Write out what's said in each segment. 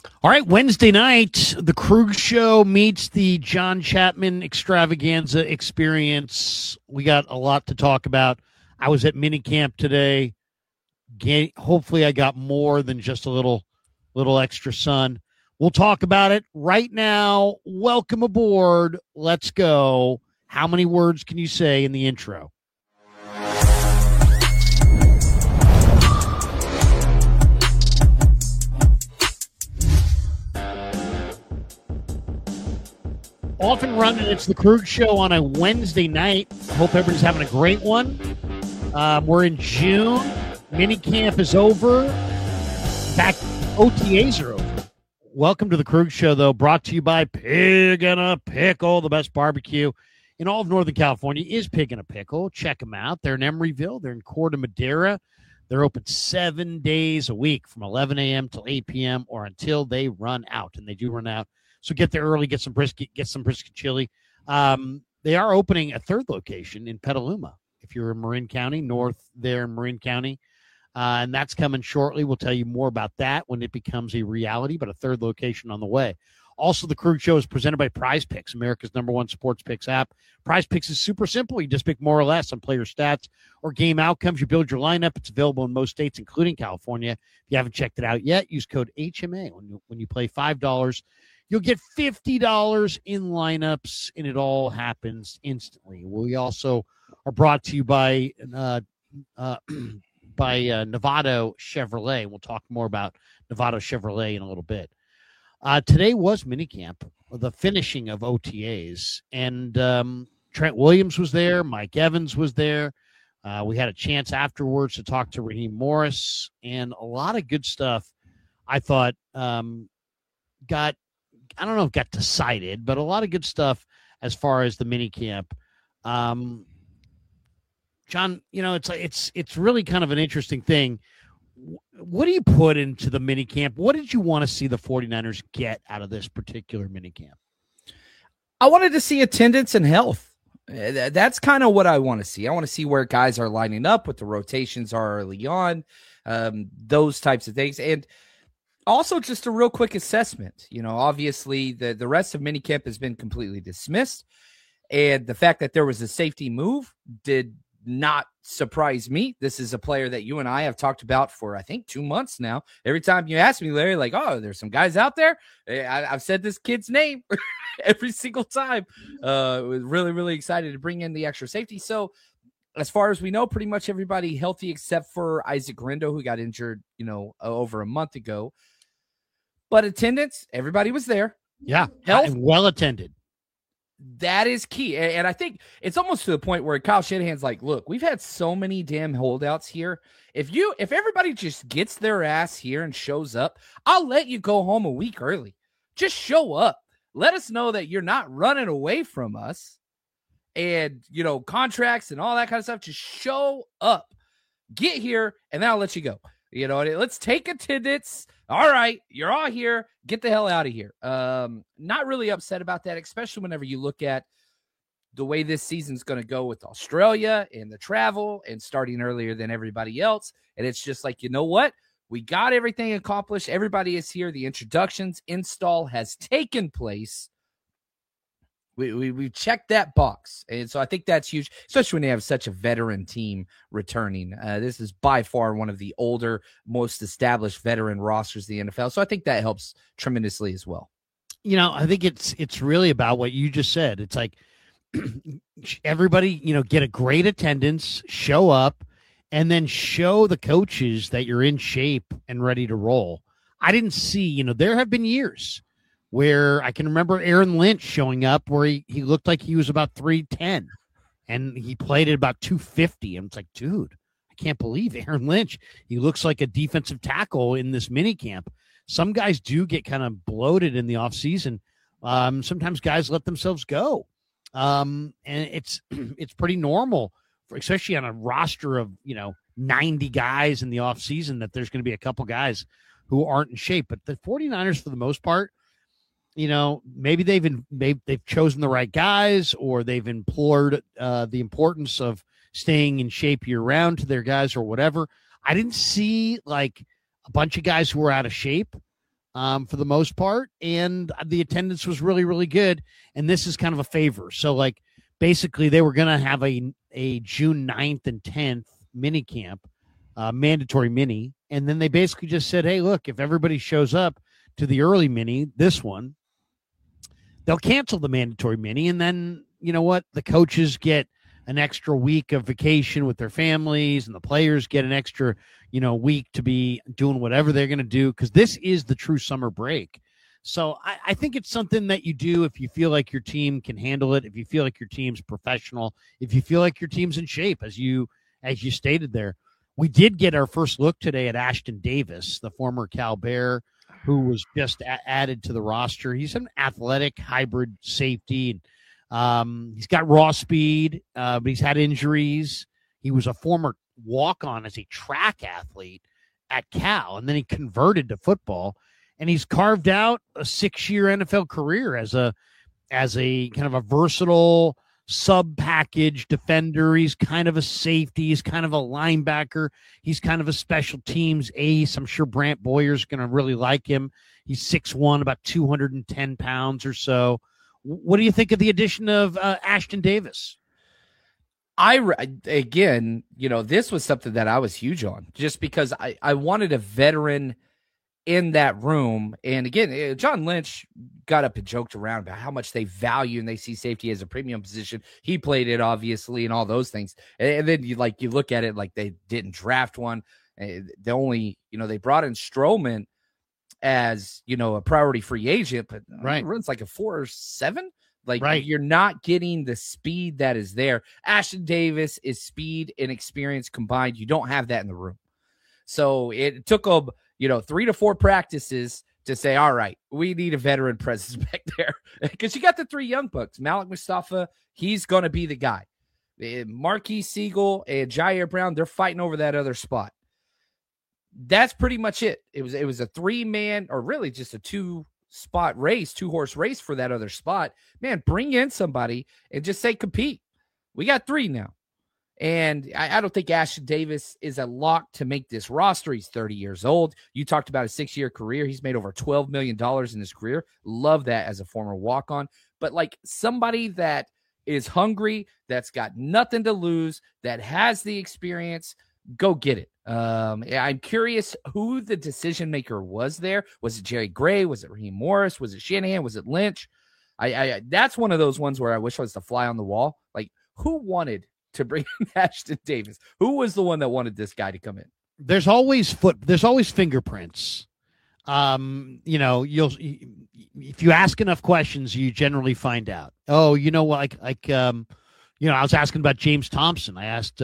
All right, Wednesday night, the Krug Show meets the John Chapman Extravaganza Experience. We got a lot to talk about. I was at minicamp today. Hopefully, I got more than just a little extra sun. We'll talk about it right now. Welcome aboard. Let's go. How many words can you say in the intro? Off and running. It's the Krug Show on a Wednesday night. Hope everybody's having a great one. We're in June. Minicamp is over. In fact, OTAs are over. Welcome to the Krug Show, though, brought to you by Pig and a Pickle. The best barbecue in all of Northern California is Pig and a Pickle. Check them out. They're in Emeryville. They're in Corte Madera. They're open 7 days a week from 11 a.m. till 8 p.m. or until they run out, and they do run out. So get there early, get some brisket chili. They are opening a third location in Petaluma. If you're in Marin County, north there in Marin County, and that's coming shortly. We'll tell you more about that when it becomes a reality, but a third location on the way. Also, the Krug Show is presented by Prize Picks, America's #1 sports picks app. Prize Picks is super simple. You just pick more or less on player stats or game outcomes. You build your lineup. It's available in most states, including California. If you haven't checked it out yet, use code HMA when you play $5. You'll get $50 in lineups, and it all happens instantly. We also are brought to you by Novato Chevrolet. We'll talk more about Novato Chevrolet in a little bit. Today was minicamp, the finishing of OTAs, and Trent Williams was there. Mike Evans was there. We had a chance afterwards to talk to Raheem Morris, and a lot of good stuff, I thought, I don't know if it got decided, but a lot of good stuff as far as the minicamp. John, it's really kind of an interesting thing. What do you put into the minicamp? What did you want to see the 49ers get out of this particular minicamp? I wanted to see attendance and health. That's kind of what I want to see. I want to see where guys are lining up, what the rotations are early on, those types of things. And also, just a real quick assessment. Obviously, the rest of minicamp has been completely dismissed. And the fact that there was a safety move did not surprise me. This is a player that you and I have talked about for, I think, 2 months now. Every time you ask me, Larry, like, oh, there's some guys out there. I've said this kid's name every single time. Was really, really excited to bring in the extra safety. So, as far as we know, pretty much everybody healthy except for Isaac Grindo, who got injured, over a month ago. But attendance, everybody was there. Yeah, health, well attended. That is key. And I think it's almost to the point where Kyle Shanahan's like, look, we've had so many damn holdouts here. If everybody just gets their ass here and shows up, I'll let you go home a week early. Just show up. Let us know that you're not running away from us. And, contracts and all that kind of stuff. Just show up. Get here, and then I'll let you go. Let's take attendance. All right, you're all here. Get the hell out of here. Not really upset about that, especially whenever you look at the way this season's going to go with Australia and the travel and starting earlier than everybody else. And it's just like, you know what? We got everything accomplished. Everybody is here. The introductions install has taken place. We've checked that box. And so I think that's huge, especially when you have such a veteran team returning. This is by far one of the older, most established veteran rosters in the NFL. So I think that helps tremendously as well. I think it's really about what you just said. It's like everybody, get a great attendance, show up, and then show the coaches that you're in shape and ready to roll. I didn't see, there have been years where I can remember Aaron Lynch showing up where he looked like he was about 310 and he played at about 250. And it's like, dude, I can't believe Aaron Lynch. He looks like a defensive tackle in this minicamp. Some guys do get kind of bloated in the offseason. Sometimes guys let themselves go. And it's pretty normal, especially on a roster of, 90 guys in the offseason, that there's going to be a couple guys who aren't in shape. But the 49ers, for the most part, maybe they've chosen the right guys, or they've implored the importance of staying in shape year round to their guys or whatever. I didn't see like a bunch of guys who were out of shape. for the most part, and the attendance was really, really good. And this is kind of a favor. So, like, basically, they were going to have a June 9th and 10th mini camp, mandatory mini, and then they basically just said, hey, look, if everybody shows up to the early mini, this one, they'll cancel the mandatory mini, and then, you know what, the coaches get an extra week of vacation with their families, and the players get an extra, week to be doing whatever they're going to do, because this is the true summer break. So I think it's something that you do if you feel like your team can handle it, if you feel like your team's professional, if you feel like your team's in shape, as you stated there. We did get our first look today at Ashton Davis, the former Cal Bear, who was just added to the roster. He's an athletic hybrid safety. He's got raw speed, but he's had injuries. He was a former walk-on as a track athlete at Cal, and then he converted to football, and he's carved out a 6-year NFL career as a kind of a versatile sub-package defender. He's kind of a safety. He's kind of a linebacker. He's kind of a special teams ace. I'm sure Brant Boyer's going to really like him. He's 6'1", about 210 pounds or so. What do you think of the addition of Ashton Davis? Again, this was something that I was huge on, just because I wanted a veteran in that room. And again, John Lynch got up and joked around about how much they value and they see safety as a premium position. He played it, obviously, and all those things. And then you look at it like they didn't draft one. They brought in Stroman as, a priority free agent, but right, runs like a 4.7. Right. You're not getting the speed that is there. Ashton Davis is speed and experience combined. You don't have that in the room. So it took them, 3 to 4 practices to say, all right, we need a veteran presence back there. Because you got the 3 young bucks. Malik Mustafa, he's going to be the guy. Marquis Siegel and Jair Brown, they're fighting over that other spot. That's pretty much it. It was a 3-man, or really just a 2-spot race, 2-horse race for that other spot. Man, bring in somebody and just say compete. We got 3 now. And I don't think Ashton Davis is a lock to make this roster. He's 30 years old. You talked about a 6-year career. He's made over $12 million in his career. Love that as a former walk-on. But somebody that is hungry, that's got nothing to lose, that has the experience, go get it. I'm curious who the decision maker was there. Was it Jerry Gray? Was it Raheem Morris? Was it Shanahan? Was it Lynch? I that's one of those ones where I wish I was the fly on the wall. Who wanted to bring in Ashton Davis? Who was the one that wanted this guy to come in? There's always fingerprints. You'll if you ask enough questions, you generally find out. Oh, I was asking about James Thompson. I asked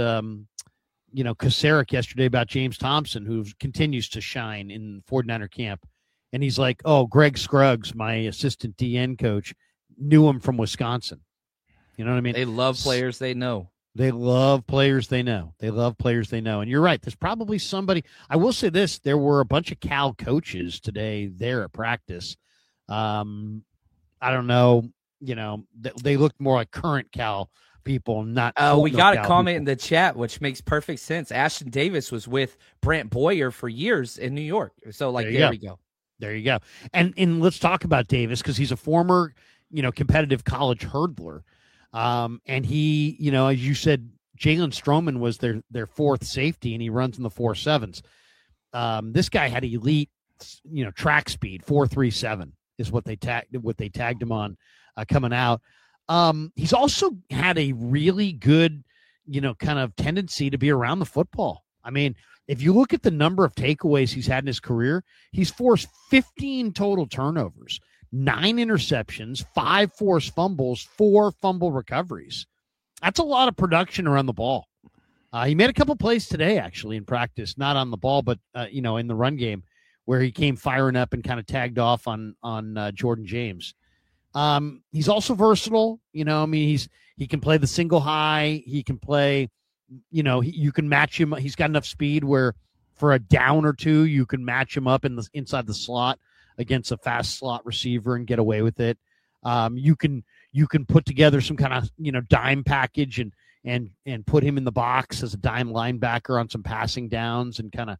Kasarik yesterday about James Thompson, who continues to shine in 49er camp. And he's like, oh, Greg Scruggs, my assistant DN coach, knew him from Wisconsin. You know what I mean? They love players they know. They love players they know. And you're right. There's probably somebody. I will say this. There were a bunch of Cal coaches today there at practice. I don't know. They looked more like current Cal people, not. We got a comment in the chat, which makes perfect sense. Ashton Davis was with Brant Boyer for years in New York. So there we go. There you go. And let's talk about Davis, because he's a former, competitive college hurdler. And he, as you said, Jalen Stroman was their 4th safety, and he runs in the 4.7s. This guy had elite, track speed. 4.37 is what they tagged him on coming out. He's also had a really good, kind of tendency to be around the football. I mean, if you look at the number of takeaways he's had in his career, he's forced 15 total turnovers, 9 interceptions, 5 forced fumbles, 4 fumble recoveries. That's a lot of production around the ball. He made a couple plays today, actually, in practice, not on the ball, but, in the run game, where he came firing up and kind of tagged off on Jordan James. He's also versatile. He can play the single high. He can play, you can match him. He's got enough speed where for a down or two, you can match him up inside the slot against a fast slot receiver and get away with it. You can put together some kind of, dime package and put him in the box as a dime linebacker on some passing downs and kind of,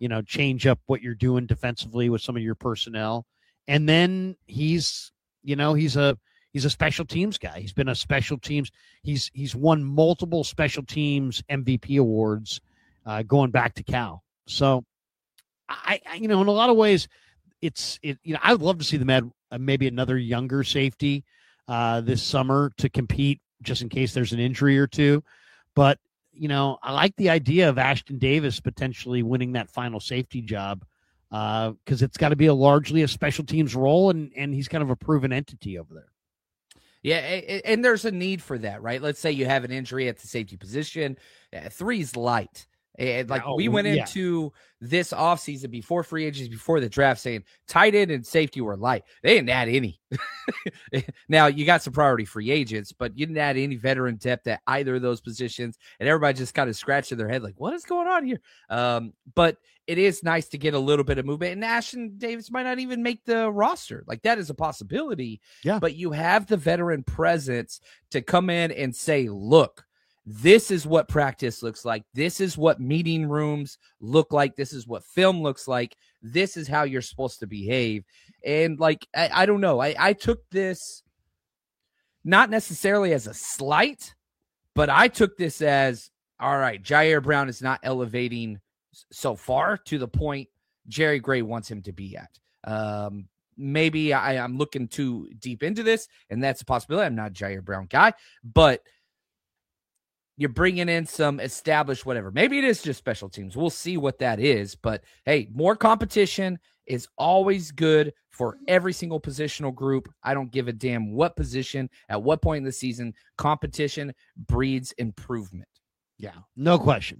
change up what you're doing defensively with some of your personnel. And then he's a special teams guy. He's been a special teams. He's won multiple special teams MVP awards going back to Cal. So I in a lot of ways, I would love to see them add maybe another younger safety this summer to compete just in case there's an injury or two. But, I like the idea of Ashton Davis potentially winning that final safety job because it's got to be largely a special teams role, and he's kind of a proven entity over there. Yeah, and there's a need for that, right? Let's say you have an injury at the safety position. 3's light. And we went into this offseason before free agency, before the draft, saying tight end and safety were light. They didn't add any. Now, you got some priority free agents, but you didn't add any veteran depth at either of those positions. And everybody just kind of scratching their head like, what is going on here? But it is nice to get a little bit of movement. And Ashton Davis might not even make the roster. Like, that is a possibility. Yeah. But you have the veteran presence to come in and say, look, this is what practice looks like. This is what meeting rooms look like. This is what film looks like. This is how you're supposed to behave. And I don't know. I took this not necessarily as a slight, but I took this as, all right, Jair Brown is not elevating so far to the point Jerry Gray wants him to be at. Maybe I'm looking too deep into this, and that's a possibility. I'm not a Jair Brown guy, but you're bringing in some established whatever. Maybe it is just special teams. We'll see what that is. But, hey, more competition is always good for every single positional group. I don't give a damn what position, at what point in the season. Competition breeds improvement. Yeah, no question.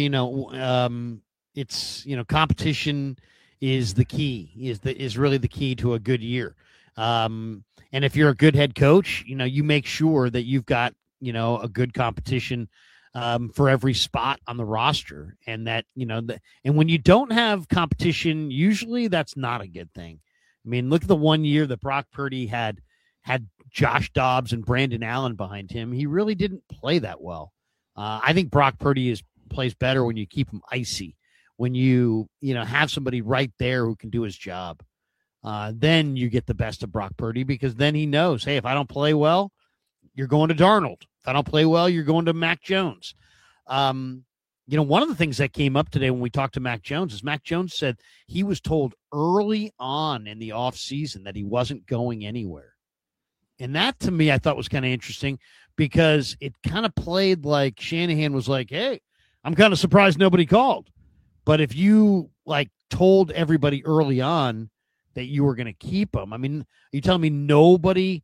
It's competition is the key. Is really the key to a good year. And if you're a good head coach, you make sure that you've got a good competition for every spot on the roster, and that and when you don't have competition, usually that's not a good thing. I mean, look at the 1 year that Brock Purdy had Josh Dobbs and Brandon Allen behind him. He really didn't play that well. I think Brock Purdy plays better when you keep him icy, when you have somebody right there who can do his job. Then you get the best of Brock Purdy, because then he knows, hey, if I don't play well, you're going to Darnold. If I don't play well, you're going to Mac Jones. One of the things that came up today when we talked to Mac Jones is Mac Jones said he was told early on in the offseason that he wasn't going anywhere. And that, to me, I thought was kind of interesting, because it kind of played like Shanahan was like, hey, I'm kind of surprised nobody called. But if you told everybody early on that you were going to keep him, I mean, are you telling me nobody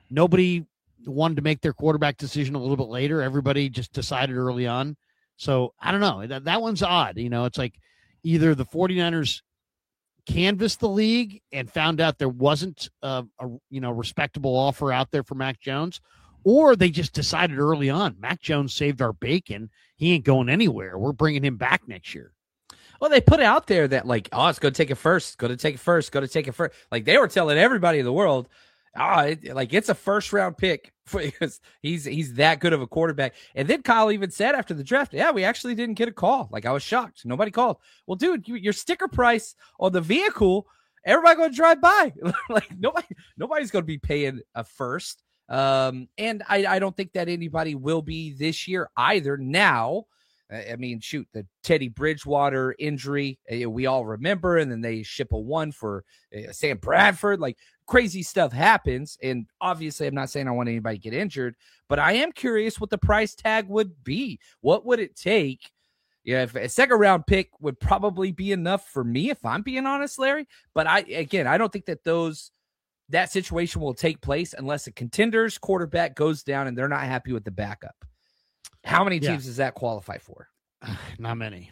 wanted to make their quarterback decision a little bit later? Everybody just decided early on. So I don't know. That one's odd. It's like either the 49ers canvassed the league and found out there wasn't a respectable offer out there for Mac Jones, or they just decided early on, Mac Jones saved our bacon. He ain't going anywhere. We're bringing him back next year. Well, they put out there that it's going to take it first, go to take it first, go to take it first. Like, they were telling everybody in the world, it's a first round pick because he's that good of a quarterback. And then Kyle even said after the draft, yeah, we actually didn't get a call. I was shocked. Nobody called. Well, dude, your sticker price on the vehicle, everybody going to drive by. Nobody's going to be paying a first. And I don't think that anybody will be this year either. Now, I mean, shoot, the Teddy Bridgewater injury, we all remember, and then they ship a one for Sam Bradford. Crazy stuff happens, and obviously I'm not saying I want anybody to get injured, but I am curious what the price tag would be. What would it take? If a second round pick would probably be enough for me, if I'm being honest, Larry. But I don't think that situation will take place unless a contender's quarterback goes down and they're not happy with the backup. How many teams does that qualify for? Not many.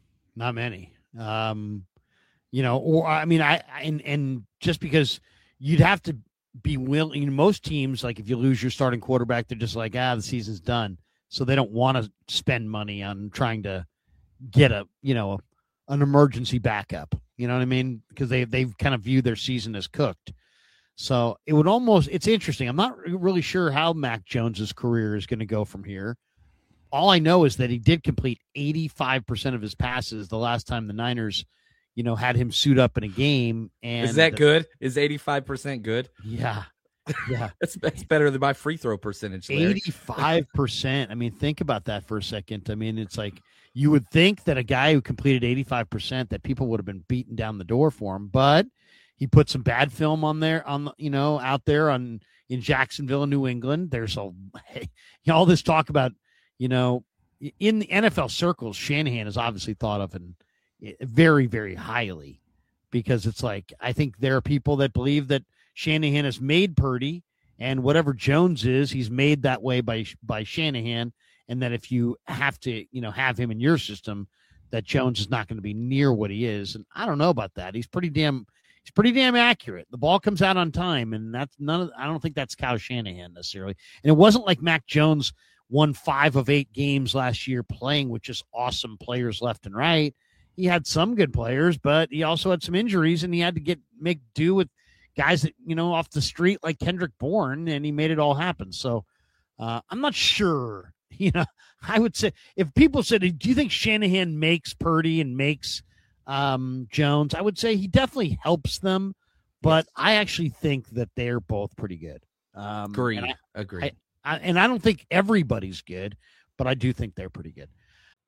And just because you'd have to be willing, most teams, if you lose your starting quarterback, they're just like, the season's done. So they don't want to spend money on trying to get an emergency backup. You know what I mean? Because they've kind of viewed their season as cooked. So it's interesting. I'm not really sure how Mac Jones's career is going to go from here. all I know is that he did complete 85% of his passes the last time the Niners, had him suit up in a game. And is that good? Is 85% good? Yeah. Yeah. That's better than my free throw percentage, Larry. 85%. I mean, think about that for a second. I mean, it's like you would think that a guy who completed 85%, that people would have been beating down the door for him, but he put some bad film out there in Jacksonville and New England. There's all this talk about, in the NFL circles, Shanahan is obviously thought of and very, very highly, because it's like, I think there are people that believe that Shanahan has made Purdy, and whatever Jones is, he's made that way by Shanahan. And that if you have to, have him in your system, that Jones is not going to be near what he is. And I don't know about that. He's pretty damn accurate. The ball comes out on time, and I don't think that's Kyle Shanahan necessarily. And it wasn't like Mac Jones won 5 of 8 games last year playing with just awesome players left and right. He had some good players, but he also had some injuries, and he had to make do with guys that, off the street like Kendrick Bourne, and he made it all happen. So I'm not sure. I would say, if people said, do you think Shanahan makes Purdy and makes Jones? I would say he definitely helps them, but yes. I actually think that they're both pretty good. Agreed. And I don't think everybody's good, but I do think they're pretty good.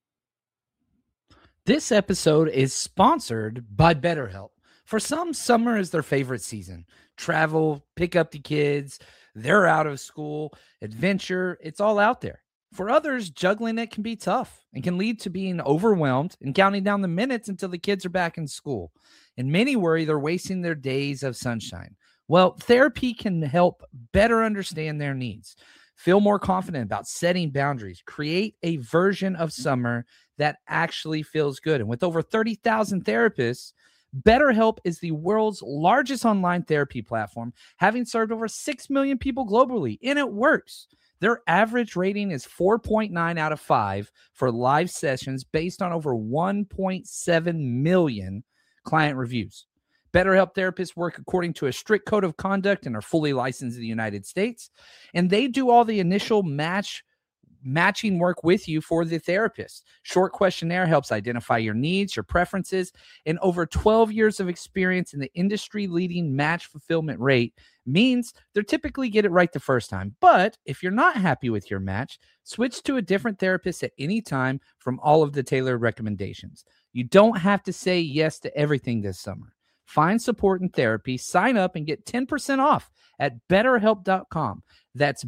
This episode is sponsored by BetterHelp. For some, summer is their favorite season. Travel, pick up the kids, they're out of school, adventure, it's all out there. For others, juggling it can be tough and can lead to being overwhelmed and counting down the minutes until the kids are back in school. And many worry they're wasting their days of sunshine. Well, therapy can help better understand their needs, feel more confident about setting boundaries, create a version of summer that actually feels good. And with over 30,000 therapists, BetterHelp is the world's largest online therapy platform, having served over 6 million people globally, and it works. Their average rating is 4.9 out of 5 for live sessions based on over 1.7 million client reviews. BetterHelp therapists work according to a strict code of conduct and are fully licensed in the United States. And they do all the initial matching work with you for the therapist. Short questionnaire helps identify your needs, your preferences, and over 12 years of experience in the industry-leading match fulfillment rate means they're typically get it right the first time. But if you're not happy with your match, switch to a different therapist at any time from all of the tailored recommendations. You don't have to say yes to everything this summer. Find support and therapy, sign up, and get 10% off at BetterHelp.com. That's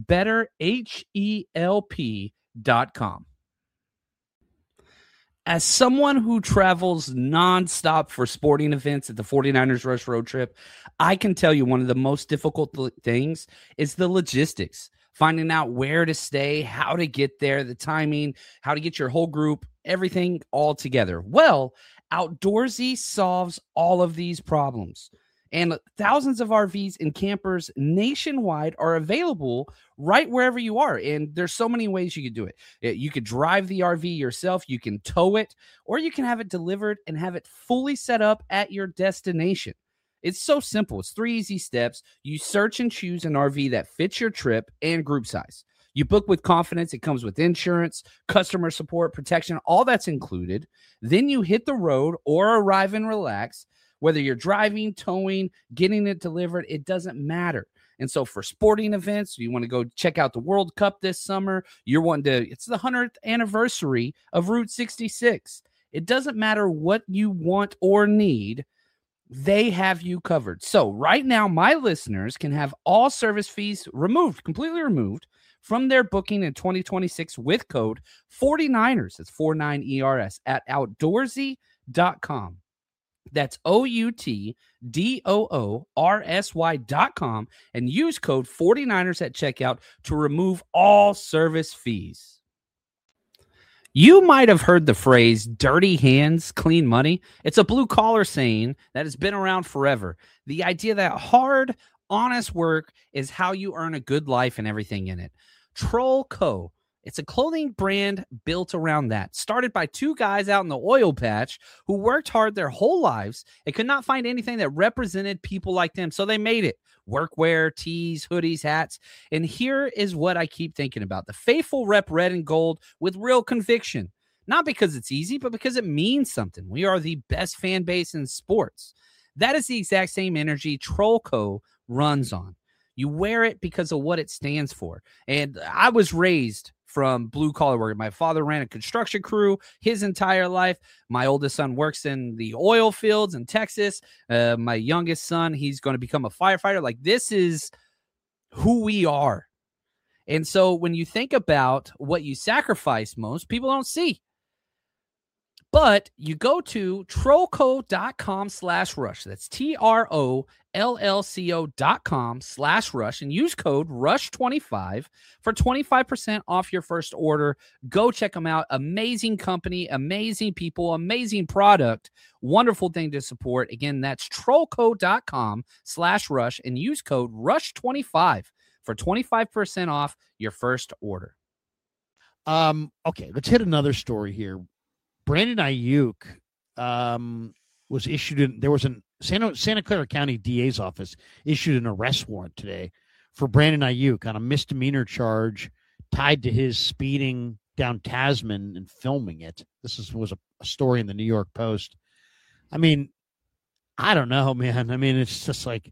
BetterHelp.com. As someone who travels nonstop for sporting events at the 49ers Rush Road Trip, I can tell you one of the most difficult things is the logistics. Finding out where to stay, how to get there, the timing, how to get your whole group, everything all together. Well, Outdoorsy solves all of these problems. And thousands of RVs and campers nationwide are available right wherever you are. And there's so many ways you could do it. You could drive the RV yourself, you can tow it, or you can have it delivered and have it fully set up at your destination. It's so simple. It's 3 easy steps. You search and choose an RV that fits your trip and group size. You book with confidence. It comes with insurance, customer support, protection, all that's included. Then you hit the road or arrive and relax. Whether you're driving, towing, getting it delivered, it doesn't matter. And so for sporting events, you want to go check out the World Cup this summer. It's the 100th anniversary of Route 66. It doesn't matter what you want or need. They have you covered. So right now, my listeners can have all service fees completely removed from their booking in 2026 with code 49ers. It's 49ERS at outdoorsy.com. That's OUTDOORSY.com and use code 49ers at checkout to remove all service fees. You might have heard the phrase dirty hands, clean money. It's a blue collar saying that has been around forever. The idea that hard, honest work is how you earn a good life and everything in it. Troll Co. It's a clothing brand built around that. Started by 2 guys out in the oil patch who worked hard their whole lives and could not find anything that represented people like them. So they made it workwear, tees, hoodies, hats. And here is what I keep thinking about. The faithful rep red and gold with real conviction. Not because it's easy, but because it means something. We are the best fan base in sports. That is the exact same energy Trollco runs on. You wear it because of what it stands for. And I was raised from blue collar work. My father ran a construction crew his entire life. My oldest son works in the oil fields in Texas. My youngest son, he's going to become a firefighter. Like, this is who we are. And so when you think about what you sacrifice most, people don't see. But you go to trollco.com/rush. That's TROLLCO.com/rush and use code RUSH25 for 25% off your first order. Go check them out. Amazing company, amazing people, amazing product. Wonderful thing to support. Again, that's trollco.com/rush and use code RUSH25 for 25% off your first order. Okay, let's hit another story here. Brandon Ayuk was issued there was a Santa Clara County DA's office issued an arrest warrant today for Brandon Ayuk on a misdemeanor charge tied to his speeding down Tasman and filming it. This was a story in the New York Post. I mean, I don't know, man. I mean, it's just like,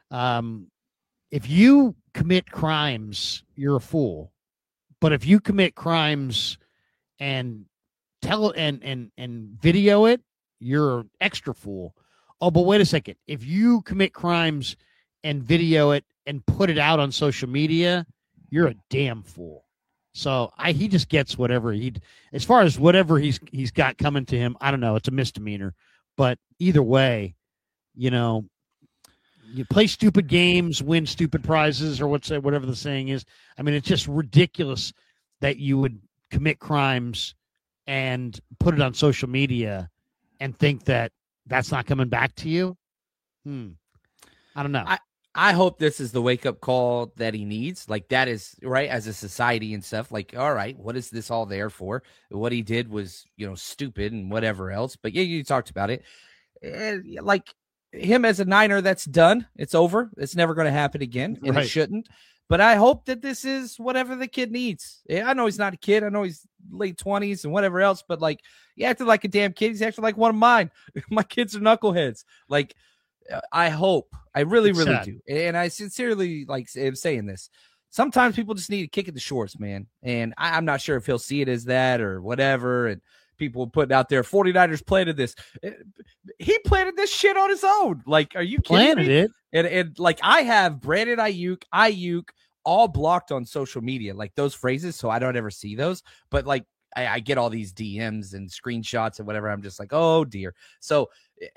if you commit crimes, you're a fool. But if you commit crimes and tell and video it, you're an extra fool. Oh, but wait a second. If you commit crimes and video it and put it out on social media, you're a damn fool. So he just gets whatever as far as whatever he's got coming to him. I don't know. It's a misdemeanor, but either way, you play stupid games, win stupid prizes, or whatever the saying is. I mean, it's just ridiculous that you would commit crimes and put it on social media and think that that's not coming back to you. I don't know. I hope this is the wake-up call that he needs. Like, that is, right, as a society and stuff. Like, all right, what is this all there for? What he did was, stupid and whatever else. But, yeah, you talked about it. Like, him as a Niner, that's done. It's over. It's never going to happen again, and It shouldn't. But I hope that this is whatever the kid needs. I know he's not a kid. I know he's late 20s and whatever else. But, like, he acted like a damn kid. He's acting like one of mine. My kids are knuckleheads. Like, I hope. I really, really do. And I sincerely, am saying this. Sometimes people just need a kick at the shorts, man. And I'm not sure if he'll see it as that or whatever. And people putting out there, 49ers planted this. He planted this shit on his own. Like, are you kidding me? It. And like, I have Brandon Ayuk all blocked on social media, like those phrases, so I don't ever see those. But like, I get all these DMs and screenshots and whatever. I'm just like, oh dear. So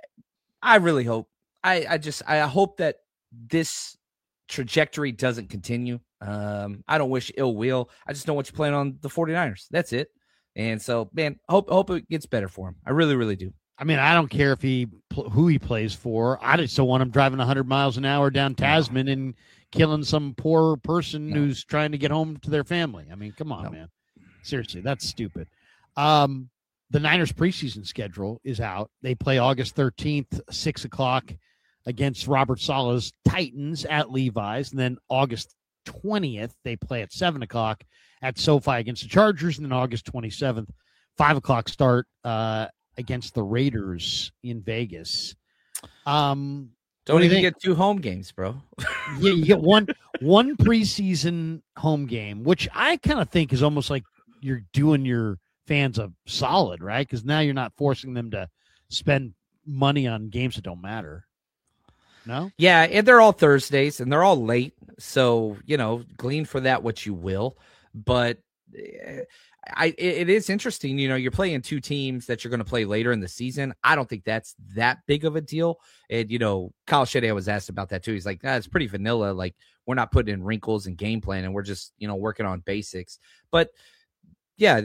I really hope. I hope that this trajectory doesn't continue. I don't wish ill will. I just don't want you playing on the 49ers. That's it. And so, man, hope it gets better for him. I really, really do. I mean, I don't care if who he plays for. I just don't want him driving 100 miles an hour down Tasman and killing some poor person who's trying to get home to their family. I mean, come on, man. Seriously, that's stupid. The Niners preseason schedule is out. They play August 13th, 6 o'clock against Robert Saleh's Titans at Levi's. And then August 20th, they play at 7 o'clock at SoFi against the Chargers. And then August 27th, 5 o'clock start against the Raiders in Vegas. Don't even get 2 home games, bro. Yeah, you get one preseason home game, which I kind of think is almost like you're doing your fans a solid, right? Because now you're not forcing them to spend money on games that don't matter. No? Yeah, and they're all Thursdays, and they're all late. So, glean for that what you will. But it is interesting. You're playing 2 teams that you're going to play later in the season. I don't think that's that big of a deal. And, Kyle Shanahan was asked about that too. He's like, it's pretty vanilla. Like, we're not putting in wrinkles and game plan, and we're just, working on basics. But yeah,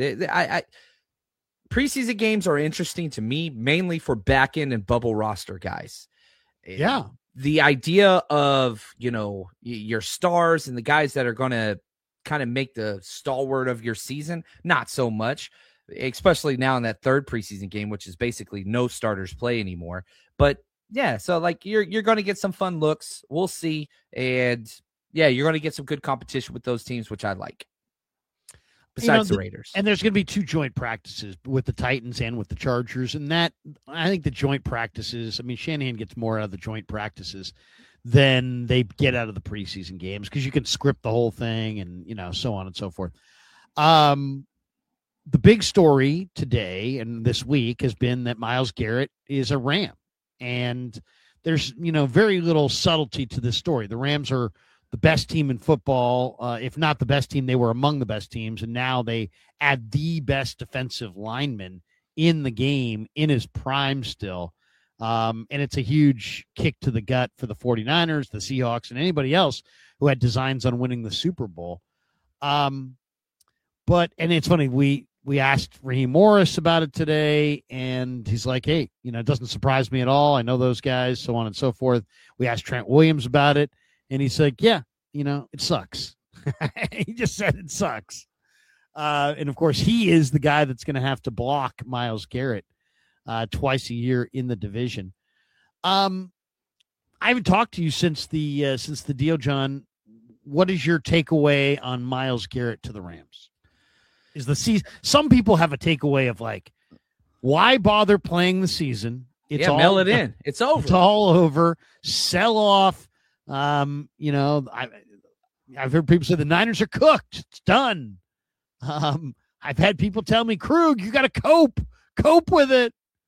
preseason games are interesting to me, mainly for back end and bubble roster guys. Yeah. The idea of, your stars and the guys that are going to kind of make the stalwart of your season, not so much, especially now in that 3rd preseason game, which is basically no starters play anymore. But Yeah, so like you're going to get some fun looks. We'll see, and yeah, you're going to get some good competition with those teams, which I like. Besides the Raiders, and there's going to be 2 joint practices with the Titans and with the Chargers, and that I think the joint practices. I mean, Shanahan gets more out of the joint practices than they get out of the preseason games because you can script the whole thing, and so on and so forth. The big story today and this week has been that Myles Garrett is a Ram. And there's, very little subtlety to this story. The Rams are the best team in football. If not the best team, they were among the best teams. And now they add the best defensive lineman in the game in his prime still. And it's a huge kick to the gut for the 49ers, the Seahawks, and anybody else who had designs on winning the Super Bowl. And it's funny, we asked Raheem Morris about it today, and he's like, hey, it doesn't surprise me at all. I know those guys, so on and so forth. We asked Trent Williams about it, and he's like, yeah, it sucks. He just said it sucks. And, of course, he is the guy that's going to have to block Myles Garrett twice a year in the division. I haven't talked to you since the deal, John. What is your takeaway on Myles Garrett to the Rams? Is the season? Some people have a takeaway of like, why bother playing the season? Mail it in. It's over. It's all over. Sell off. I've heard people say the Niners are cooked. It's done. I've had people tell me, Krug, you got to cope with it.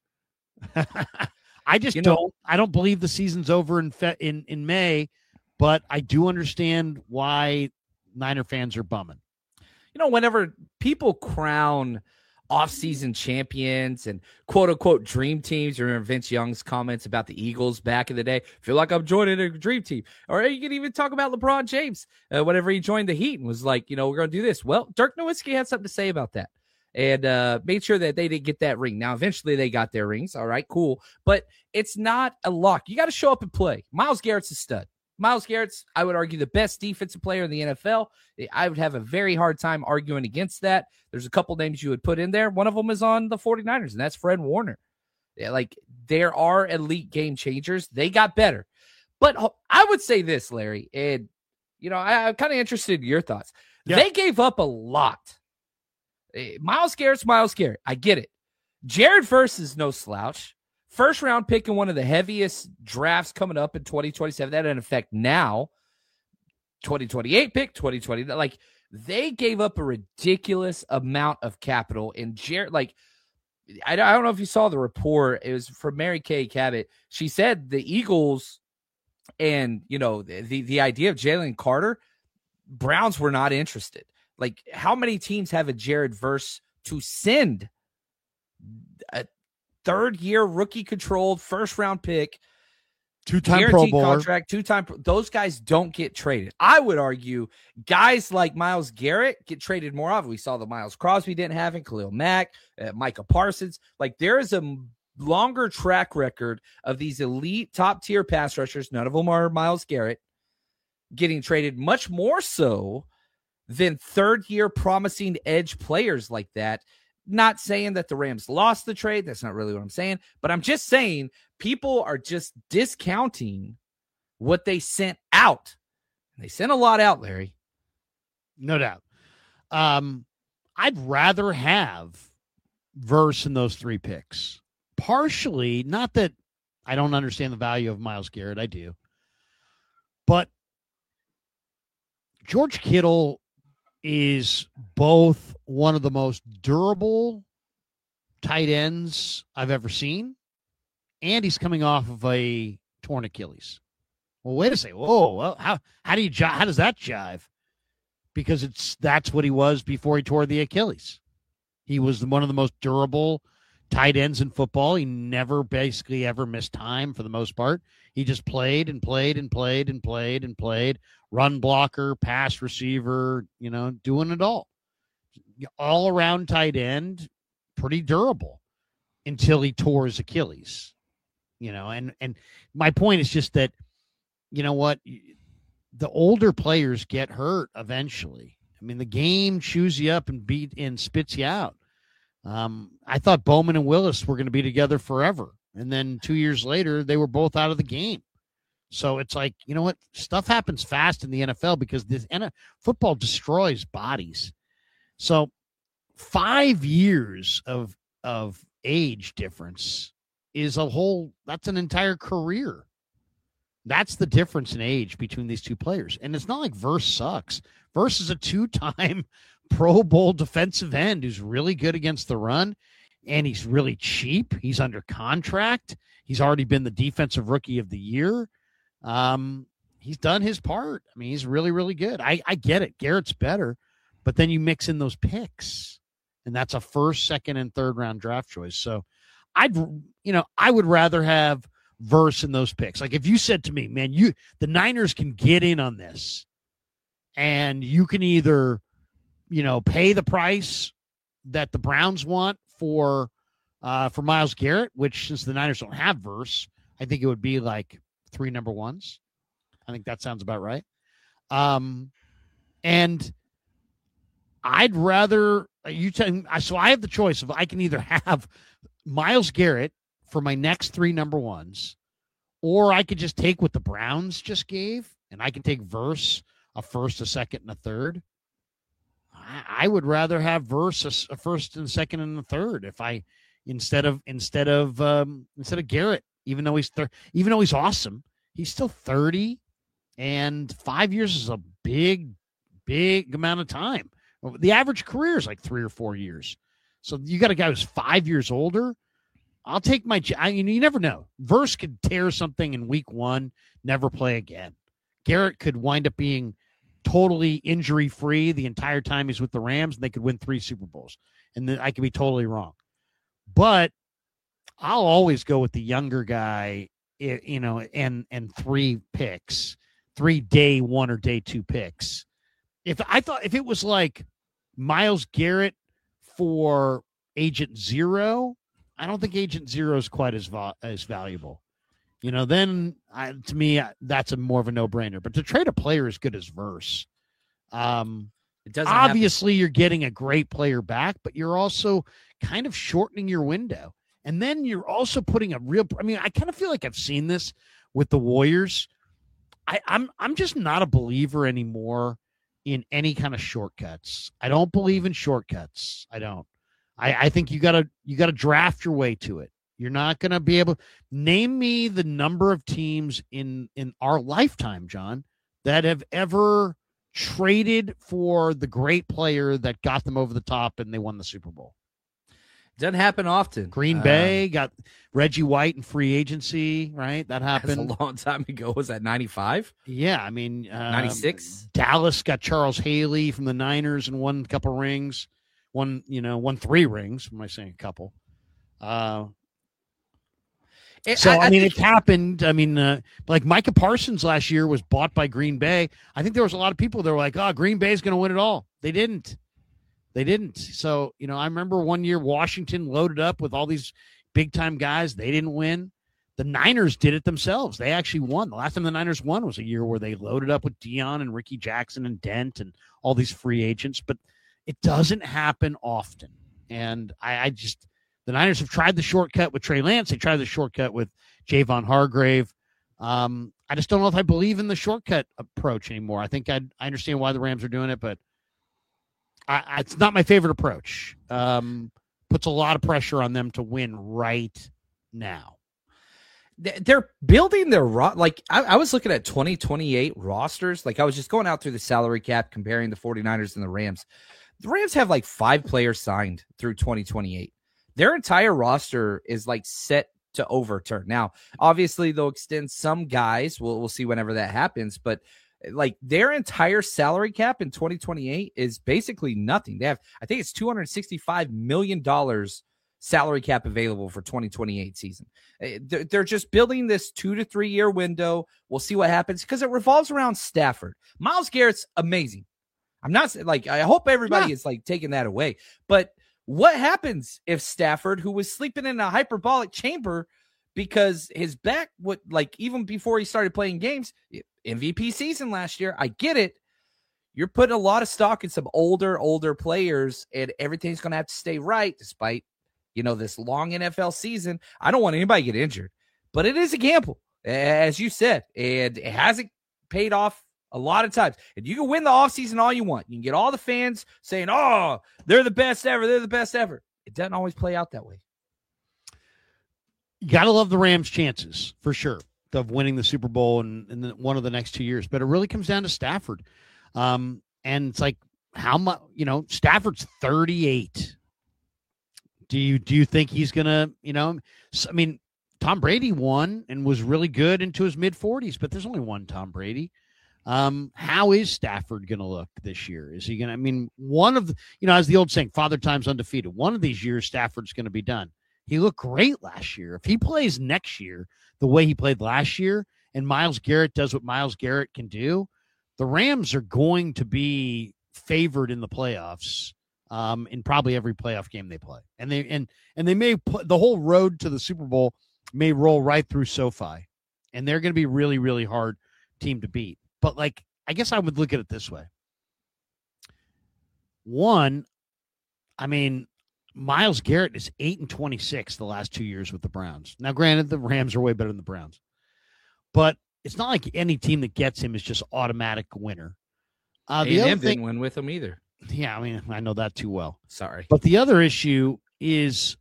I just don't. I don't believe the season's over in May, but I do understand why Niner fans are bumming. Whenever people crown off-season champions and quote-unquote dream teams, you remember Vince Young's comments about the Eagles back in the day, feel like I'm joining a dream team. Or you can even talk about LeBron James whenever he joined the Heat and was like, we're going to do this. Well, Dirk Nowitzki had something to say about that and made sure that they didn't get that ring. Now, eventually they got their rings. All right, cool. But it's not a lock. You got to show up and play. Myles Garrett's a stud. Myles Garrett's, I would argue, the best defensive player in the NFL. I would have a very hard time arguing against that. There's a couple names you would put in there. One of them is on the 49ers, and that's Fred Warner. There are elite game changers. They got better. But I would say this, Larry, and, I'm kind of interested in your thoughts. Yeah. They gave up a lot. Myles Garrett's Myles Garrett. I get it. Jared Verse is no slouch. First round pick in one of the heaviest drafts coming up in 2027. That in effect now. 2028 pick, 2020. They gave up a ridiculous amount of capital. And Jared, I don't know if you saw the report. It was from Mary Kay Cabot. She said the Eagles and, the idea of Jalen Carter, Browns were not interested. How many teams have a Jared Verse to send a third-year rookie-controlled first-round pick, two-time Pro Bowler contract, those guys don't get traded. I would argue guys like Myles Garrett get traded more often. We saw the Miles Crosby didn't have it, Khalil Mack, Micah Parsons. There is a longer track record of these elite top-tier pass rushers. None of them are Myles Garrett getting traded, much more so than third-year promising edge players like that. Not saying that the Rams lost the trade. That's not really what I'm saying. But I'm just saying people are just discounting what they sent out. They sent a lot out, Larry. No doubt. I'd rather have Verse in those 3 picks. Partially, not that I don't understand the value of Myles Garrett. I do. But George Kittle is both one of the most durable tight ends I've ever seen, and he's coming off of a torn Achilles. Well, wait a second. Whoa, well, how does that jive? Because that's what he was before he tore the Achilles. He was one of the most durable tight ends in football. He never basically ever missed time for the most part. He just played and played and played and played and played. Run blocker, pass receiver, doing it all. All around tight end, pretty durable until he tore his Achilles. And my point is just that, the older players get hurt eventually. I mean, the game chews you up and spits you out. I thought Bowman and Willis were going to be together forever. And then 2 years later, they were both out of the game. So it's like, you know what? Stuff happens fast in the NFL because football destroys bodies. So 5 years of age difference is that's an entire career. That's the difference in age between these two players. And it's not like Verse sucks. Verse is a 2-time Pro Bowl defensive end who's really good against the run, and he's really cheap. He's under contract. He's already been the defensive rookie of the year. He's done his part. I mean, he's really, really good. I get it. Garrett's better, but then you mix in those picks, and that's a first, second, and third round draft choice. So I would rather have Verse in those picks. Like if you said to me, man, the Niners can get in on this, and you can either, pay the price that the Browns want for Myles Garrett, which since the Niners don't have Verse, I think it would be like 3 number ones. I think that sounds about right. And I'd rather so I have the choice of I can either have Myles Garrett for my next 3 number ones, or I could just take what the Browns just gave, and I can take Verse, a first, a second, and a third. I would rather have Verse a first and a second and a third if I instead of Garrett, even though he's awesome, he's still 30, and 5 years is a big amount of time. The average career is like 3 or 4 years. So you got a guy who's 5 years older. I'll take you never know. Verse could tear something in week 1, never play again. Garrett could wind up being totally injury-free the entire time he's with the Rams, and they could win 3 Super Bowls. And then I could be totally wrong. But I'll always go with the younger guy, and 3 picks, 3 day 1 or day 2 picks. If it was like Myles Garrett for Agent Zero, I don't think Agent Zero is quite as valuable. Then to me, that's more of a no-brainer. But to trade a player as good as Verse, it doesn't obviously happen. You're getting a great player back, but you're also kind of shortening your window. And then you're also putting I kind of feel like I've seen this with the Warriors. I'm just not a believer anymore in any kind of shortcuts. I don't believe in shortcuts. I don't. I think you gotta draft your way to it. You're not gonna be able. Name me the number of teams in our lifetime, John, that have ever traded for the great player that got them over the top and they won the Super Bowl. Doesn't happen often. Green Bay got Reggie White in free agency, right? That happened a long time ago. Was that 95? Yeah, I mean 96. Dallas got Charles Haley from the Niners and won a couple rings. Won 3 rings. Am I saying a couple? It's happened. I mean, like Micah Parsons last year was bought by Green Bay. I think there was a lot of people that were like, "Oh, Green Bay's going to win it all." They didn't. So, I remember one year Washington loaded up with all these big-time guys. They didn't win. The Niners did it themselves. They actually won. The last time the Niners won was a year where they loaded up with Dion and Ricky Jackson and Dent and all these free agents. But it doesn't happen often. And the Niners have tried the shortcut with Trey Lance. They tried the shortcut with Javon Hargrave. I just don't know if I believe in the shortcut approach anymore. I think I understand why the Rams are doing it, but it's not my favorite approach. Puts a lot of pressure on them to win right now. They're building their I was looking at 2028 rosters. Like I was just going out through the salary cap, comparing the 49ers and the Rams. The Rams have like 5 players signed through 2028. Their entire roster is like set to overturn. Now, obviously they'll extend some guys. We'll see whenever that happens, but like their entire salary cap in 2028 is basically nothing. They have, I think it's $265 million salary cap available for 2028 season. They're just building this 2 to 3 year window. We'll see what happens because it revolves around Stafford. Myles Garrett's amazing. I'm not like, I hope everybody is like taking that away, but what happens if Stafford, who was sleeping in a hyperbolic chamber because his back would like, even before he started playing games, MVP season last year, I get it. You're putting a lot of stock in some older players and everything's going to have to stay right despite this long NFL season. I don't want anybody to get injured, but it is a gamble, as you said, and it hasn't paid off a lot of times. And you can win the offseason all you want. You can get all the fans saying, oh, they're the best ever. They're the best ever. It doesn't always play out that way. You got to love the Rams' chances, for sure, of winning the Super Bowl in one of the next 2 years. But it really comes down to Stafford. And it's like, how much, Stafford's 38. Do you think he's going to, I mean, Tom Brady won and was really good into his mid-40s, but there's only one Tom Brady. How is Stafford going to look this year? Is he going to, I mean, one of the, as the old saying, Father Time's undefeated. One of these years, Stafford's going to be done. He looked great last year. If he plays next year the way he played last year and Myles Garrett does what Myles Garrett can do, the Rams are going to be favored in the playoffs in probably every playoff game they play. And they may put the whole road to the Super Bowl may roll right through SoFi. And they're going to be really, really hard team to beat. But, I guess I would look at it this way. One, I mean, Myles Garrett is 8-26 the last 2 years with the Browns. Now, granted, the Rams are way better than the Browns. But it's not like any team that gets him is just automatic winner. The other thing, didn't win with him either. Yeah, I mean, I know that too well. Sorry. But the other issue is,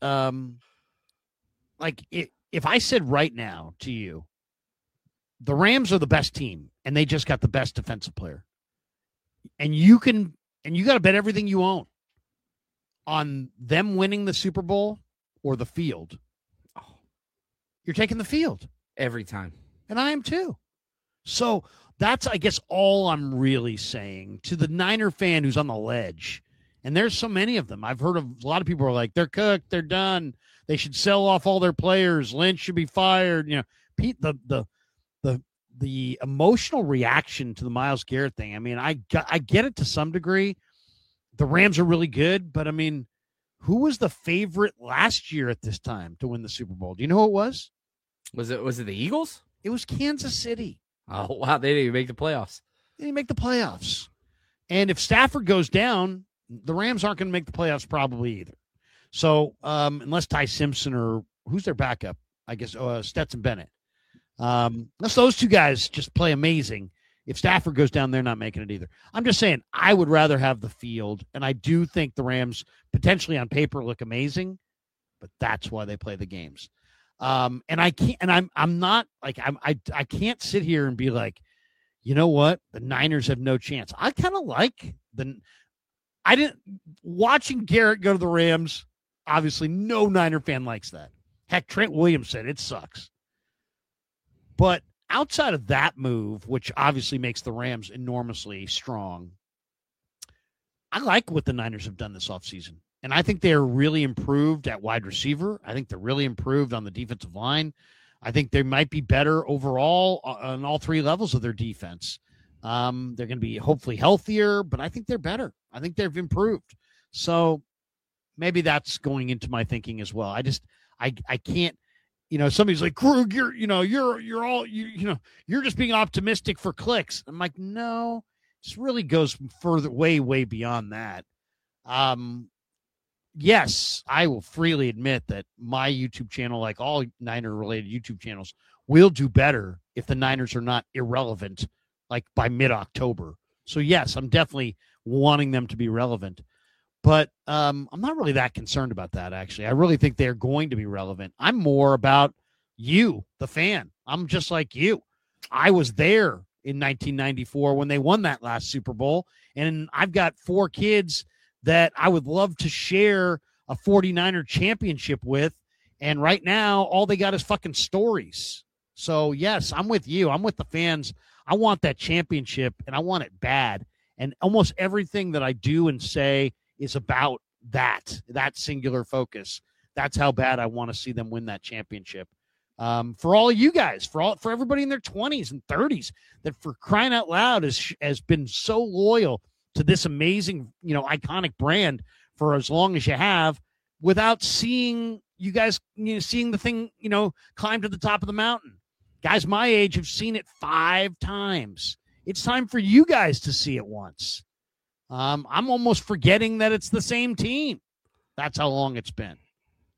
if I said right now to you, the Rams are the best team, and they just got the best defensive player. And you got to bet everything you own on them winning the Super Bowl or the field. Oh, you're taking the field. Every time. And I am too. So that's, I guess, all I'm really saying to the Niner fan who's on the ledge. And there's so many of them. I've heard of a lot of people are like, they're cooked, they're done. They should sell off all their players. Lynch should be fired. Pete, the emotional reaction to the Myles Garrett thing. I mean, I get it to some degree. The Rams are really good, but I mean, who was the favorite last year at this time to win the Super Bowl? Do you know who it was? Was it the Eagles? It was Kansas City. Oh, wow. They didn't even make the playoffs. They didn't make the playoffs. And if Stafford goes down, the Rams aren't going to make the playoffs probably either. So unless Ty Simpson or who's their backup, I guess Stetson Bennett. Unless those two guys just play amazing, if Stafford goes down, they're not making it either. I'm just saying I would rather have the field, and I do think the Rams potentially on paper look amazing, but that's why they play the games. And I can't, and I'm not like I can't sit here and be like, you know what, the Niners have no chance. I kind of like watching Garrett go to the Rams. Obviously, no Niner fan likes that. Heck, Trent Williams said it sucks. But outside of that move, which obviously makes the Rams enormously strong, I like what the Niners have done this offseason. And I think they're really improved at wide receiver. I think they're really improved on the defensive line. I think they might be better overall on all three levels of their defense. They're going to be hopefully healthier, but I think they're better. I think they've improved. So maybe that's going into my thinking as well. I can't, somebody's like, Krug, you're just being optimistic for clicks. I'm like, no, this really goes further, way, way beyond that. Yes, I will freely admit that my YouTube channel, like all Niner-related YouTube channels, will do better if the Niners are not irrelevant, like by mid-October. So, yes, I'm definitely wanting them to be relevant. But I'm not really that concerned about that, actually. I really think they're going to be relevant. I'm more about you, the fan. I'm just like you. I was there in 1994 when they won that last Super Bowl, and I've got 4 kids that I would love to share a 49er championship with. And right now, all they got is fucking stories. So, yes, I'm with you. I'm with the fans. I want that championship, and I want it bad. And almost everything that I do and say is about that singular focus. That's how bad I want to see them win that championship. For all of you guys, for everybody in their 20s and 30s that, for crying out loud, has been so loyal to this amazing, iconic brand for as long as you have, without seeing you guys, seeing the thing, climb to the top of the mountain. Guys my age have seen it 5 times. It's time for you guys to see it once. I'm almost forgetting that it's the same team. That's how long it's been.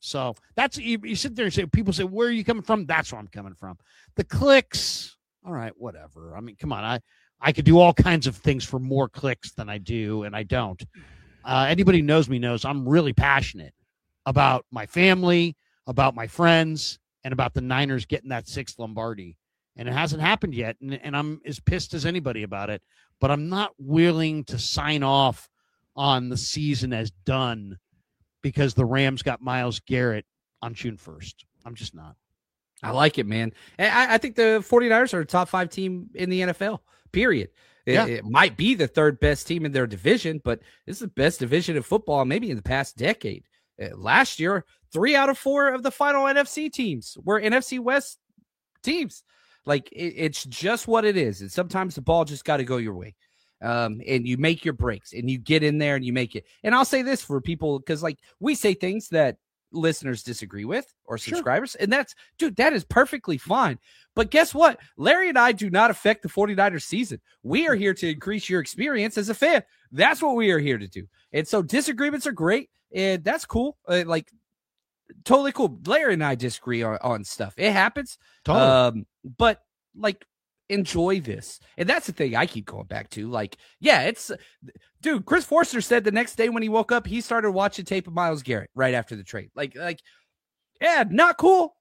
So that's you sit there and say, people say, where are you coming from? That's where I'm coming from. The clicks, all right, whatever. I mean, come on, I could do all kinds of things for more clicks than I do, and I don't. Anybody who knows me knows I'm really passionate about my family, about my friends, and about the Niners getting that 6th Lombardi. And it hasn't happened yet, and I'm as pissed as anybody about it. But I'm not willing to sign off on the season as done because the Rams got Myles Garrett on June 1st. I'm just not. I like it, man. And I think the 49ers are a top 5 team in the NFL, period. It might be the 3rd best team in their division, but this is the best division of football maybe in the past decade. Last year, 3 out of 4 of the final NFC teams were NFC West teams. Like, it's just what it is. And sometimes the ball just got to go your way. And you make your breaks and you get in there and you make it. And I'll say this for people, because like we say things that listeners disagree with or subscribers, and that is perfectly fine. But guess what? Larry and I do not affect the 49ers season. We are here to increase your experience as a fan. That's what we are here to do. And so disagreements are great, and that's cool. Totally cool. Larry and I disagree on stuff. It happens. Totally. But like, enjoy this. And that's the thing I keep going back to. Like, yeah, dude, Chris Forster said the next day when he woke up, he started watching tape of Myles Garrett right after the trade. Like, yeah, not cool.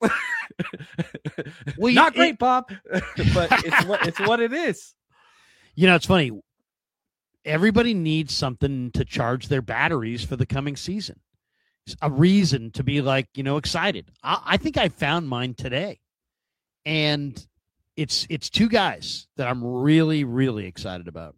Well, not great, Bob. But it's what it is. You know, it's funny. Everybody needs something to charge their batteries for the coming season. A reason to be like, excited. I think I found mine today. And it's 2 guys that I'm really, really excited about.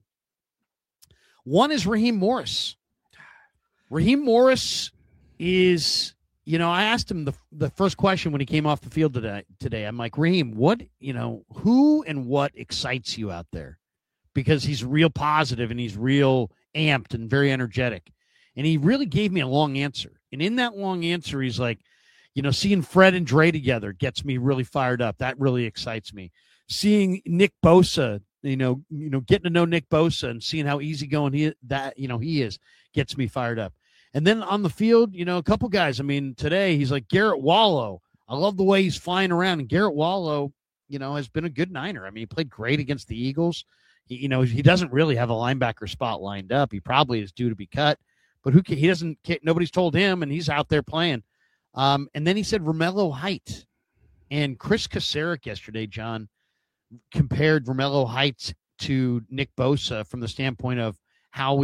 One is Raheem Morris. Raheem Morris is, I asked him the first question when he came off the field today. I'm like, Raheem, what, who and what excites you out there? Because he's real positive and he's real amped and very energetic. And he really gave me a long answer. And in that long answer, he's like, seeing Fred and Dre together gets me really fired up. That really excites me. Seeing Nick Bosa, getting to know Nick Bosa and seeing how easygoing he is gets me fired up. And then on the field, a couple guys. I mean, today he's like Garrett Wallow. I love the way he's flying around. And Garrett Wallow, has been a good Niner. I mean, he played great against the Eagles. He doesn't really have a linebacker spot lined up. He probably is due to be cut. But he doesn't. Nobody's told him, and he's out there playing. And then he said Romello Height, and Chris Kasarik yesterday, John, compared Romello Height to Nick Bosa from the standpoint of how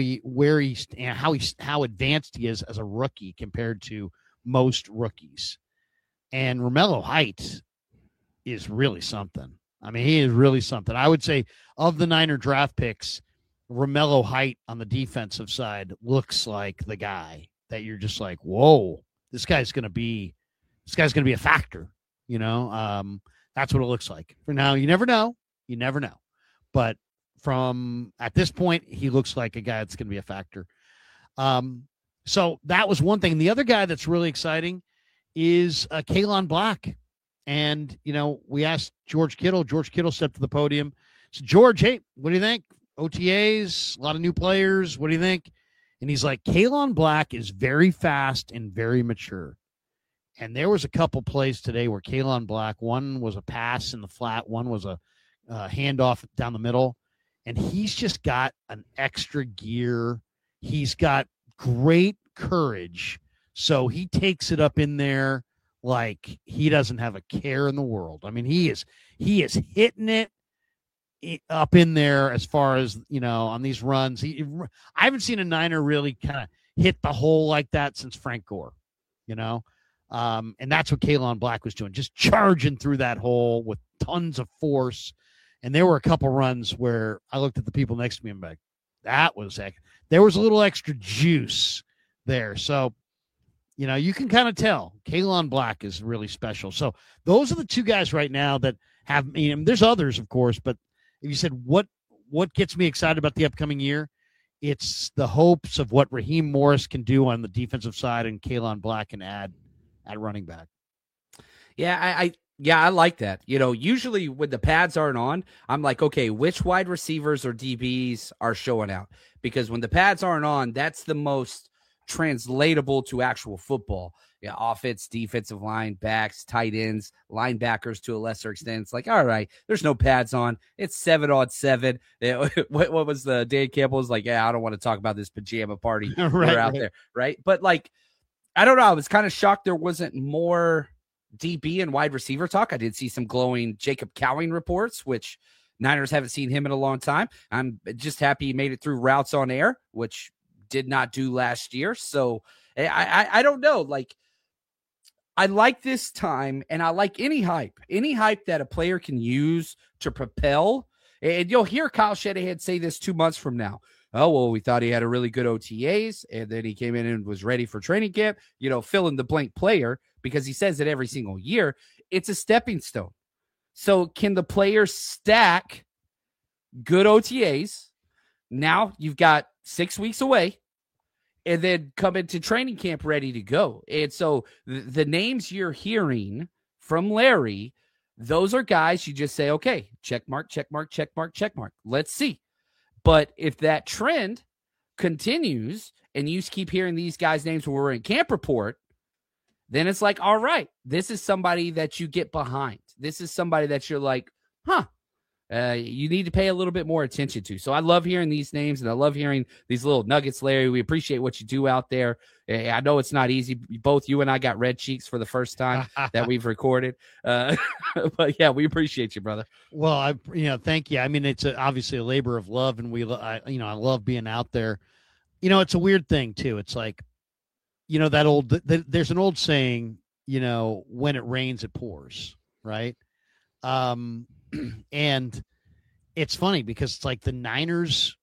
advanced he is as a rookie compared to most rookies. And Romello Height is really something. I mean, he is really something. I would say of the Niner draft picks, Romello Height on the defensive side looks like the guy that you're just like, whoa, this guy's going to be a factor. That's what it looks like. For now, you never know. But from at this point, he looks like a guy that's going to be a factor. So that was one thing. And the other guy that's really exciting is Kaelon Black. And, we asked George Kittle. George Kittle stepped to the podium. So, George, hey, what do you think? OTAs, a lot of new players. What do you think? And he's like, Kaelon Black is very fast and very mature. And there was a couple plays today where Kaelon Black, one was a pass in the flat, one was a handoff down the middle. And he's just got an extra gear. He's got great courage. So he takes it up in there like he doesn't have a care in the world. I mean, he is hitting it up in there as far as, on these runs. I haven't seen a Niner really kind of hit the hole like that since Frank Gore, and that's what Kaelon Black was doing, just charging through that hole with tons of force. And there were a couple runs where I looked at the people next to me and I'm like, there was a little extra juice there. So, you can kind of tell Kaelon Black is really special. So those are the 2 guys right now that have, there's others, of course, but if you said what gets me excited about the upcoming year, it's the hopes of what Raheem Morris can do on the defensive side and Kaelon Black can add at running back. Yeah, I like that. Usually when the pads aren't on, I'm like, okay, which wide receivers or DBs are showing out? Because when the pads aren't on, that's the most translatable to actual football. Yeah, offense, defensive line, backs, tight ends, linebackers to a lesser extent. It's like, all right, there's no pads on. It's 7-on-7. What was the Dan Campbell was like? Yeah, I don't want to talk about this pajama party we're out there, right? But like, I don't know. I was kind of shocked there wasn't more DB and wide receiver talk. I did see some glowing Jacob Cowing reports, which Niners haven't seen him in a long time. I'm just happy he made it through routes on air, which did not do last year. So I don't know. Like, I like this time, and I like any hype that a player can use to propel. And you'll hear Kyle Shanahan say this 2 months from now. Oh, well, we thought he had a really good OTAs, and then he came in and was ready for training camp, fill in the blank player, because he says it every single year. It's a stepping stone. So can the players stack good OTAs? Now you've got 6 weeks away, and then come into training camp ready to go. And so the names you're hearing from Larry, those are guys you just say, okay, check mark, check mark, check mark, check mark. Let's see. But if that trend continues and you keep hearing these guys' names when we're in camp report, then it's like, all right, this is somebody that you get behind. This is somebody that you're like, you need to pay a little bit more attention to. So I love hearing these names, and I love hearing these little nuggets, Larry. We appreciate what you do out there. I know it's not easy. Both you and I got red cheeks for the first time that we've recorded. But yeah, we appreciate you, brother. Well, thank you. I mean, it's obviously a labor of love, and I love being out there. It's a weird thing too. It's like, there's an old saying, when it rains, it pours, right? And it's funny because it's like the Niners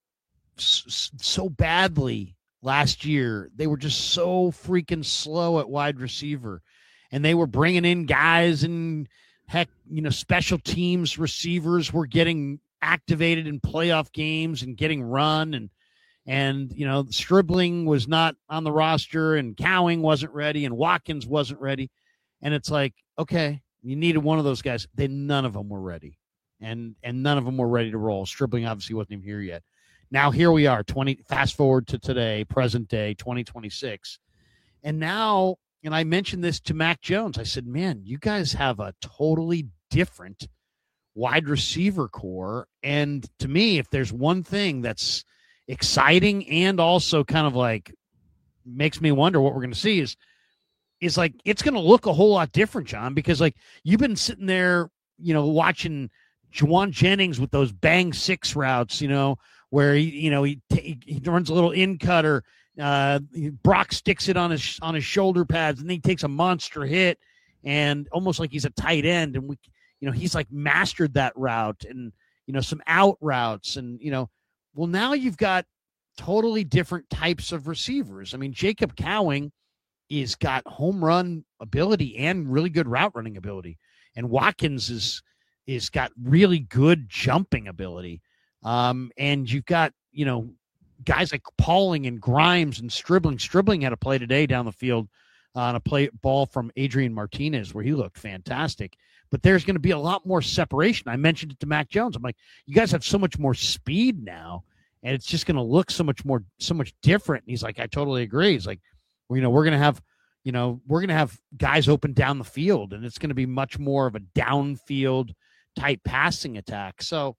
so badly last year. They were just so freaking slow at wide receiver, and they were bringing in guys, and heck, special teams receivers were getting activated in playoff games and getting run, and Stribling was not on the roster, and Cowing wasn't ready, and Watkins wasn't ready. And it's like, okay, you needed one of those guys. None of them were ready. And none of them were ready to roll. Stribling obviously wasn't even here yet. Now here we are, fast forward to today, present day, 2026. And now, and I mentioned this to Mac Jones, I said, man, you guys have a totally different wide receiver core. And to me, if there's one thing that's exciting and also kind of like makes me wonder what we're going to see is like, it's going to look a whole lot different, John, because like you've been sitting there, watching Juwan Jennings with those bang six routes, where he runs a little in cutter. Brock sticks it on his shoulder pads, and then he takes a monster hit, and almost like he's a tight end. And he's like mastered that route, and some out routes, and well, now you've got totally different types of receivers. I mean, Jacob Cowing is got home run ability and really good route running ability, and Watkins is got really good jumping ability. And you've got, guys like Pauling and Grimes and Stribling. Stribling had a play today down the field on a ball from Adrian Martinez where he looked fantastic. But there's going to be a lot more separation. I mentioned it to Mac Jones. I'm like, you guys have so much more speed now, and it's just going to look so much different. And he's like, I totally agree. He's like, we're going to have guys open down the field, and it's going to be much more of a downfield type passing attack. So,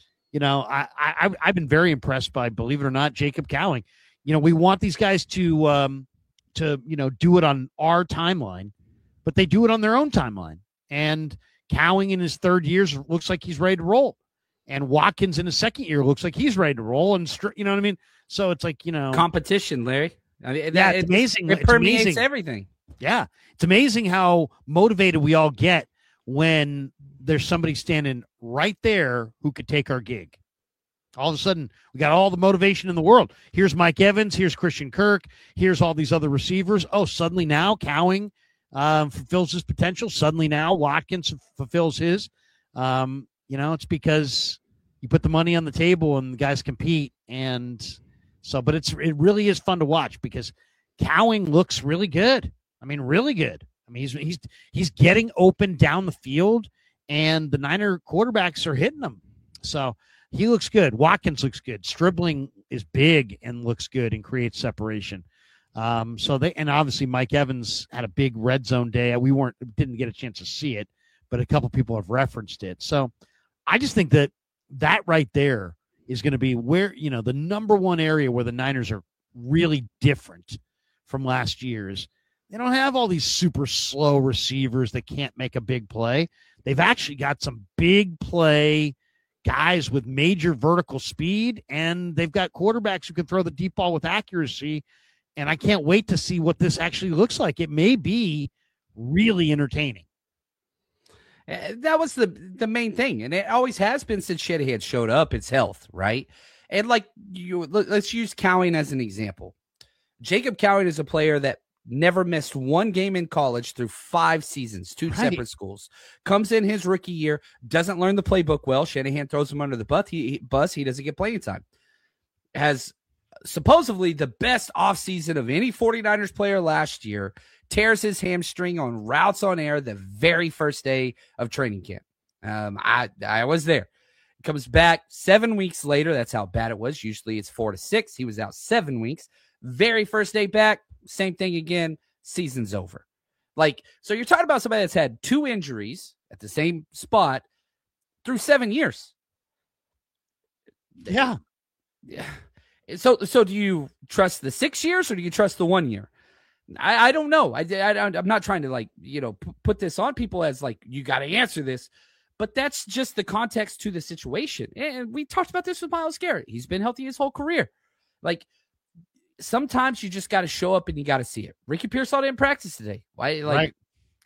I've been very impressed by, believe it or not, Jacob Cowing. We want these guys to do it on our timeline, but they do it on their own timeline. And Cowing in his third year looks like he's ready to roll, and Watkins in his second year looks like he's ready to roll. And you know what I mean? So it's like, competition, Larry. I mean, it's amazing. It permeates everything. Yeah, it's amazing how motivated we all get when there's somebody standing right there who could take our gig. All of a sudden, we got all the motivation in the world. Here's Mike Evans. Here's Christian Kirk. Here's all these other receivers. Oh, suddenly now Cowing fulfills his potential. Suddenly now Watkins fulfills his. It's because you put the money on the table and the guys compete. And so, but it really is fun to watch because Cowing looks really good. I mean, really good. I mean, he's getting open down the field, and the Niner quarterbacks are hitting him. So he looks good. Watkins looks good. Stribling is big and looks good and creates separation. So and obviously Mike Evans had a big red zone day. We didn't get a chance to see it, but a couple people have referenced it. So I just think that right there is going to be where, the number one area where the Niners are really different from last year's. They don't have all these super slow receivers that can't make a big play. They've actually got some big play guys with major vertical speed, and they've got quarterbacks who can throw the deep ball with accuracy. And I can't wait to see what this actually looks like. It may be really entertaining. That was the main thing, and it always has been since Shanahan showed up. It's health, right? And let's use Cowing as an example. Jacob Cowing is a player that never missed one game in college through 5 seasons, 2 separate schools. Comes in his rookie year, doesn't learn the playbook well. Shanahan throws him under the bus. He doesn't get playing time. Has supposedly the best offseason of any 49ers player last year. Tears his hamstring on routes on air the very first day of training camp. I was there. Comes back 7 weeks later. That's how bad it was. Usually it's 4 to 6. He was out 7 weeks. Very first day back, same thing again. Season's over. So you're talking about somebody that's had 2 injuries at the same spot through 7 years. Yeah. So do you trust the 6 years or do you trust the 1 year? I don't know. I'm not trying to put this on people as you got to answer this, but that's just the context to the situation. And we talked about this with Myles Garrett. He's been healthy his whole career. Sometimes you just got to show up and you got to see it. Ricky Pearsall didn't practice today. Why? Right.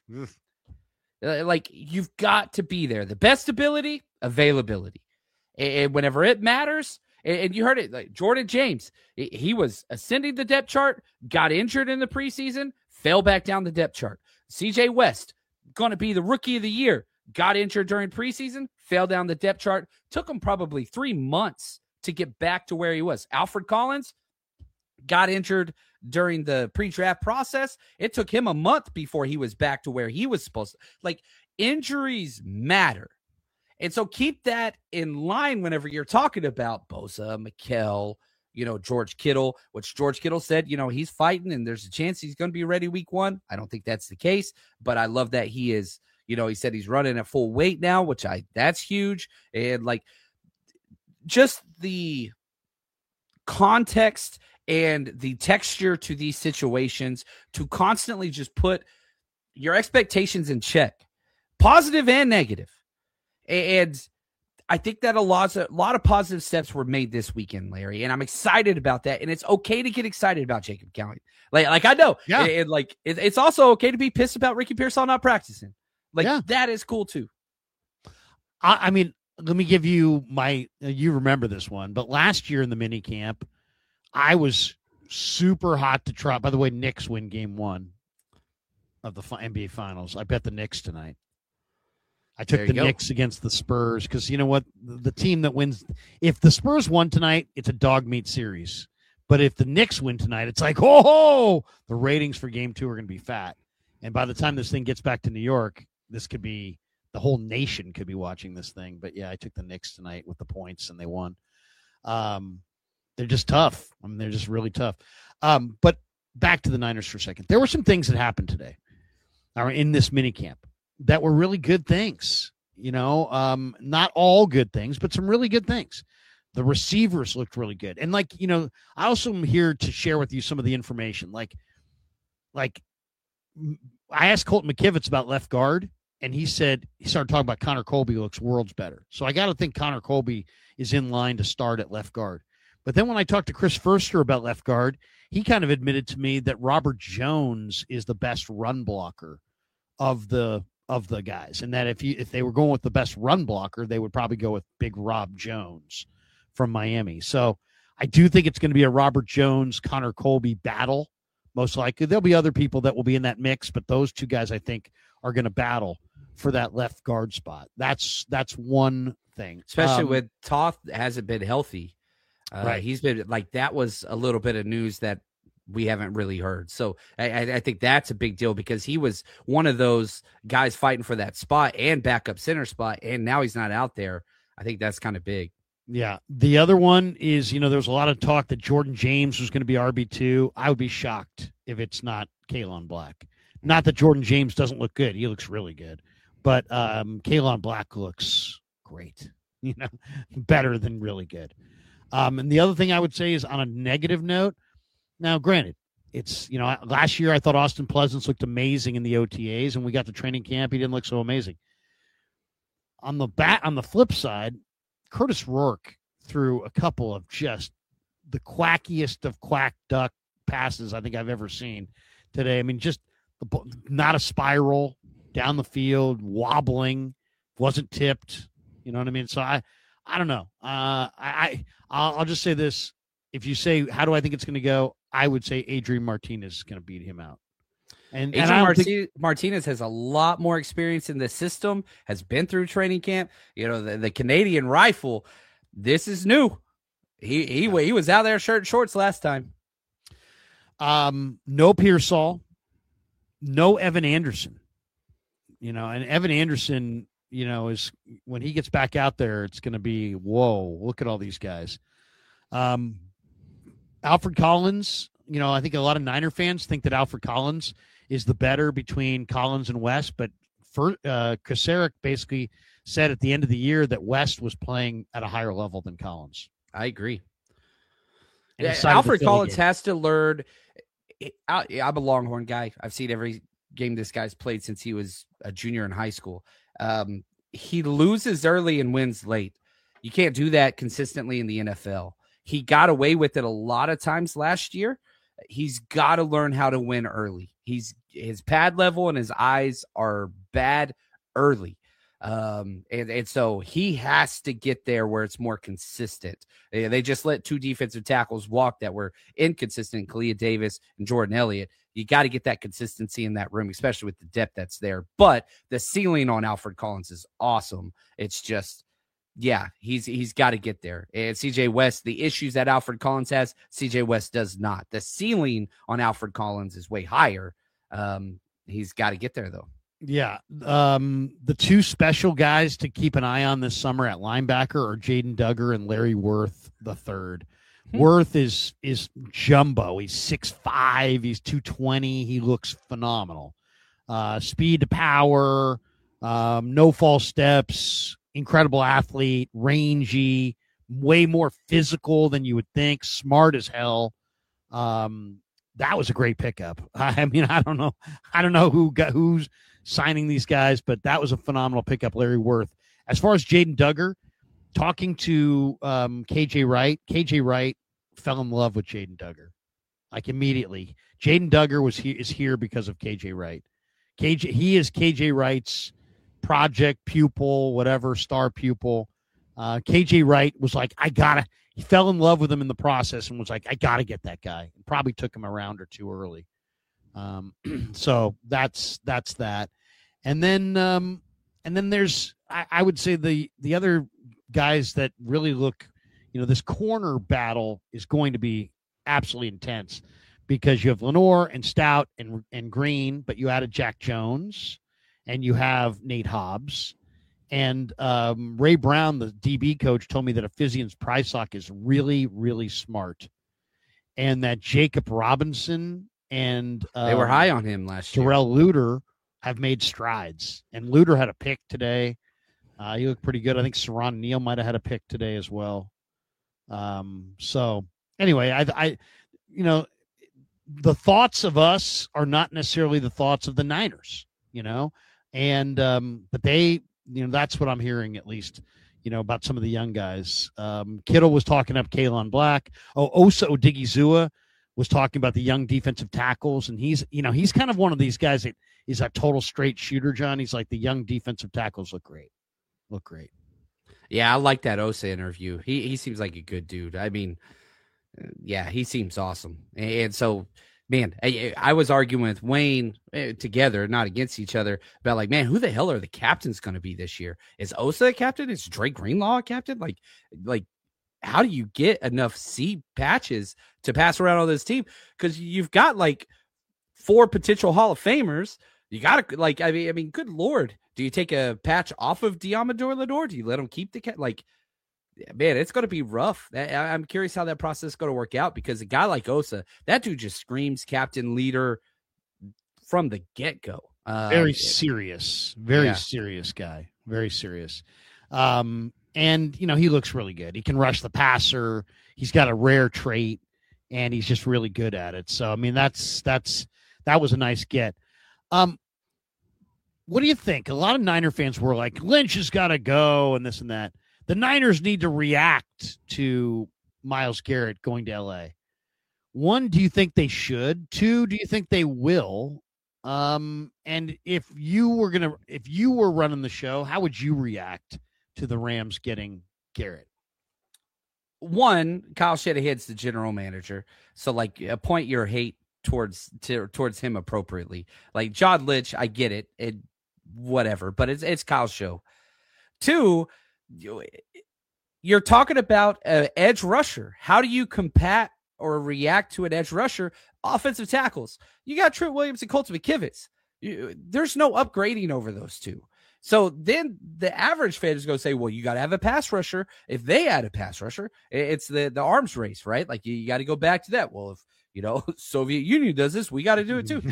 You've got to be there. The best ability, availability. And whenever it matters, and you heard it, Jordan James, he was ascending the depth chart, got injured in the preseason, fell back down the depth chart. CJ West, going to be the rookie of the year, got injured during preseason, fell down the depth chart. Took him probably 3 months to get back to where he was. Alfred Collins got injured during the pre-draft process. It took him a month before he was back to where he was supposed to. Injuries matter. And so keep that in line whenever you're talking about Bosa, McKell, George Kittle, which George Kittle said, he's fighting and there's a chance he's going to be ready week 1. I don't think that's the case, but I love that he is, he said he's running at full weight now, which that's huge. And just the context and the texture to these situations to constantly just put your expectations in check, positive and negative. And I think that a lot of positive steps were made this weekend, Larry, and I'm excited about that. And it's okay to get excited about Jacob Cowing. I know. Yeah. And it's also okay to be pissed about Ricky Pearsall not practicing. That is cool too. I mean, let me give you you remember this one, but last year in the mini camp, I was super hot to try. By the way, Knicks win game 1 of the NBA Finals. I bet the Knicks tonight. I took the Knicks against the Spurs because you know what? The team that wins, if the Spurs won tonight, it's a dog meat series. But if the Knicks win tonight, it's the ratings for game 2 are going to be fat. And by the time this thing gets back to New York, this could be, the whole nation could be watching this thing. But yeah, I took the Knicks tonight with the points and they won. They're just tough. I mean, they're just really tough. But back to the Niners for a second. There were some things that happened today or in this mini camp that were really good things, not all good things, but some really good things. The receivers looked really good. And I also am here to share with you some of the information. I asked Colton McKivitz about left guard, and he started talking about Connor Colby looks worlds better. So I got to think Connor Colby is in line to start at left guard. But then when I talked to Chris Furster about left guard, he kind of admitted to me that Robert Jones is the best run blocker of the guys, and that if they were going with the best run blocker, they would probably go with Big Rob Jones from Miami. So I do think it's going to be a Robert Jones, Connor Colby battle. Most likely there'll be other people that will be in that mix, but those 2 guys I think are going to battle for that left guard spot. That's one thing, especially with Toth hasn't been healthy. Right. He's been that was a little bit of news that we haven't really heard. So I think that's a big deal because he was one of those guys fighting for that spot and backup center spot. And now he's not out there. I think that's kind of big. Yeah. The other one is, there was a lot of talk that Jordan James was going to be RB2. I would be shocked if it's not Kalon Black. Not that Jordan James doesn't look good. He looks really good. But Kalon Black looks great, better than really good. And the other thing I would say is on a negative note. Now, granted, it's, last year I thought Austin Pleasance looked amazing in the OTAs, and we got to training camp. He didn't look so amazing. On the flip side, Curtis Rourke threw a couple of just the quackiest of quack duck passes I think I've ever seen today. I mean, just not a spiral down the field, wobbling, wasn't tipped. You know what I mean? So I don't know. I'll just say this. If you say, how do I think it's going to go? I would say Adrian Martinez is going to beat him out. And Martinez has a lot more experience in the system, has been through training camp. The Canadian rifle, this is new. He was out there shirt and shorts last time. No Pearsall, no Evan Anderson. And Evan Anderson, is when he gets back out there, it's going to be, whoa, look at all these guys. Alfred Collins, I think a lot of Niner fans think that Alfred Collins is the better between Collins and West, but Kocurek basically said at the end of the year that West was playing at a higher level than Collins. I agree. Alfred Collins has to learn. I'm a Longhorn guy. I've seen every game this guy's played since he was a junior in high school. He loses early and wins late. You can't do that consistently in the NFL. He got away with it a lot of times last year. He's got to learn how to win early. His pad level and his eyes are bad early. And so he has to get there where it's more consistent. They just let two defensive tackles walk that were inconsistent, Kalia Davis and Jordan Elliott. You got to get that consistency in that room, especially with the depth that's there. But the ceiling on Alfred Collins is awesome. It's just, yeah, he's got to get there. And CJ West, the issues that Alfred Collins has, CJ West does not. The ceiling on Alfred Collins is way higher. He's got to get there, though. Yeah. The two special guys to keep an eye on this summer at linebacker are Jaden Duggar and Larry Worth III. Worth is jumbo. He's 6'5", he's 220. He looks phenomenal. Speed to power, no false steps, incredible athlete, rangy, way more physical than you would think, smart as hell. That was a great pickup. I mean, I don't know who's signing these guys, but that was a phenomenal pickup, Larry Worth. As far as Jaden Duggar, talking to KJ Wright fell in love with Jaden Duggar, like immediately. Jaden Duggar is here because of KJ Wright. He is KJ Wright's project pupil, whatever, star pupil. KJ Wright was like, he fell in love with him in the process and was like, I gotta get that guy. And probably took him a round or two early. So that's that. And then there's, I would say the other guys that really look, this corner battle is going to be absolutely intense because you have Lenore and Stout and Green, but you added Jack Jones and you have Nate Hobbs. And Ray Brown, the DB coach, told me that Ephesians Prysock is really, really smart. And that Jacob Robinson and they were high on him last year. Darrell Luter have made strides. And Luter had a pick today. He looked pretty good. I think Saron Neal might have had a pick today as well. So anyway, I the thoughts of us are not necessarily the thoughts of the Niners, and but they, that's what I'm hearing at least, about some of the young guys. Kittle was talking up Kalon Black. Osa Odigizua was talking about the young defensive tackles, and he's kind of one of these guys that is a total straight shooter, John. He's like, the young defensive tackles look great. Yeah, I like that Osa interview. He seems like a good dude. I mean, yeah, he seems awesome. And so, man, I was arguing with Wayne together, not against each other, about like, man, who the hell are the captains going to be this year? Is Osa a captain? Is Drake Greenlaw a captain? Like, how do you get enough C patches to pass around on this team? Because you've got like 4 potential Hall of Famers. You got to I mean, good Lord. Do you take a patch off of Diamador Lenore? Do you let him keep the cat? Like, man, it's going to be rough. I'm curious how that process is going to work out, because a guy like Osa, that dude just screams captain, leader from the get-go. Very serious guy. Very serious. And, he looks really good. He can rush the passer. He's got a rare trait, and he's just really good at it. So, I mean, that was a nice get. What do you think? A lot of Niner fans were like, Lynch has got to go and this and that. The Niners need to react to Myles Garrett going to L.A. One, do you think they should? Two, do you think they will? And if you were running the show, how would you react to the Rams getting Garrett? One, Kyle Shanahan's the general manager, so like point your hate towards him appropriately. Like John Lynch, I get it, whatever, but it's Kyle's show. Two, you're talking about an edge rusher. How do you combat or react to an edge rusher? Offensive tackles. You got Trent Williams and Colton McKivitz. There's no upgrading over those two. So then the average fan is going to say, well, you got to have a pass rusher. If they add a pass rusher, it's the arms race, right? Like you got to go back to that. Well, if, Soviet Union does this, we got to do it too.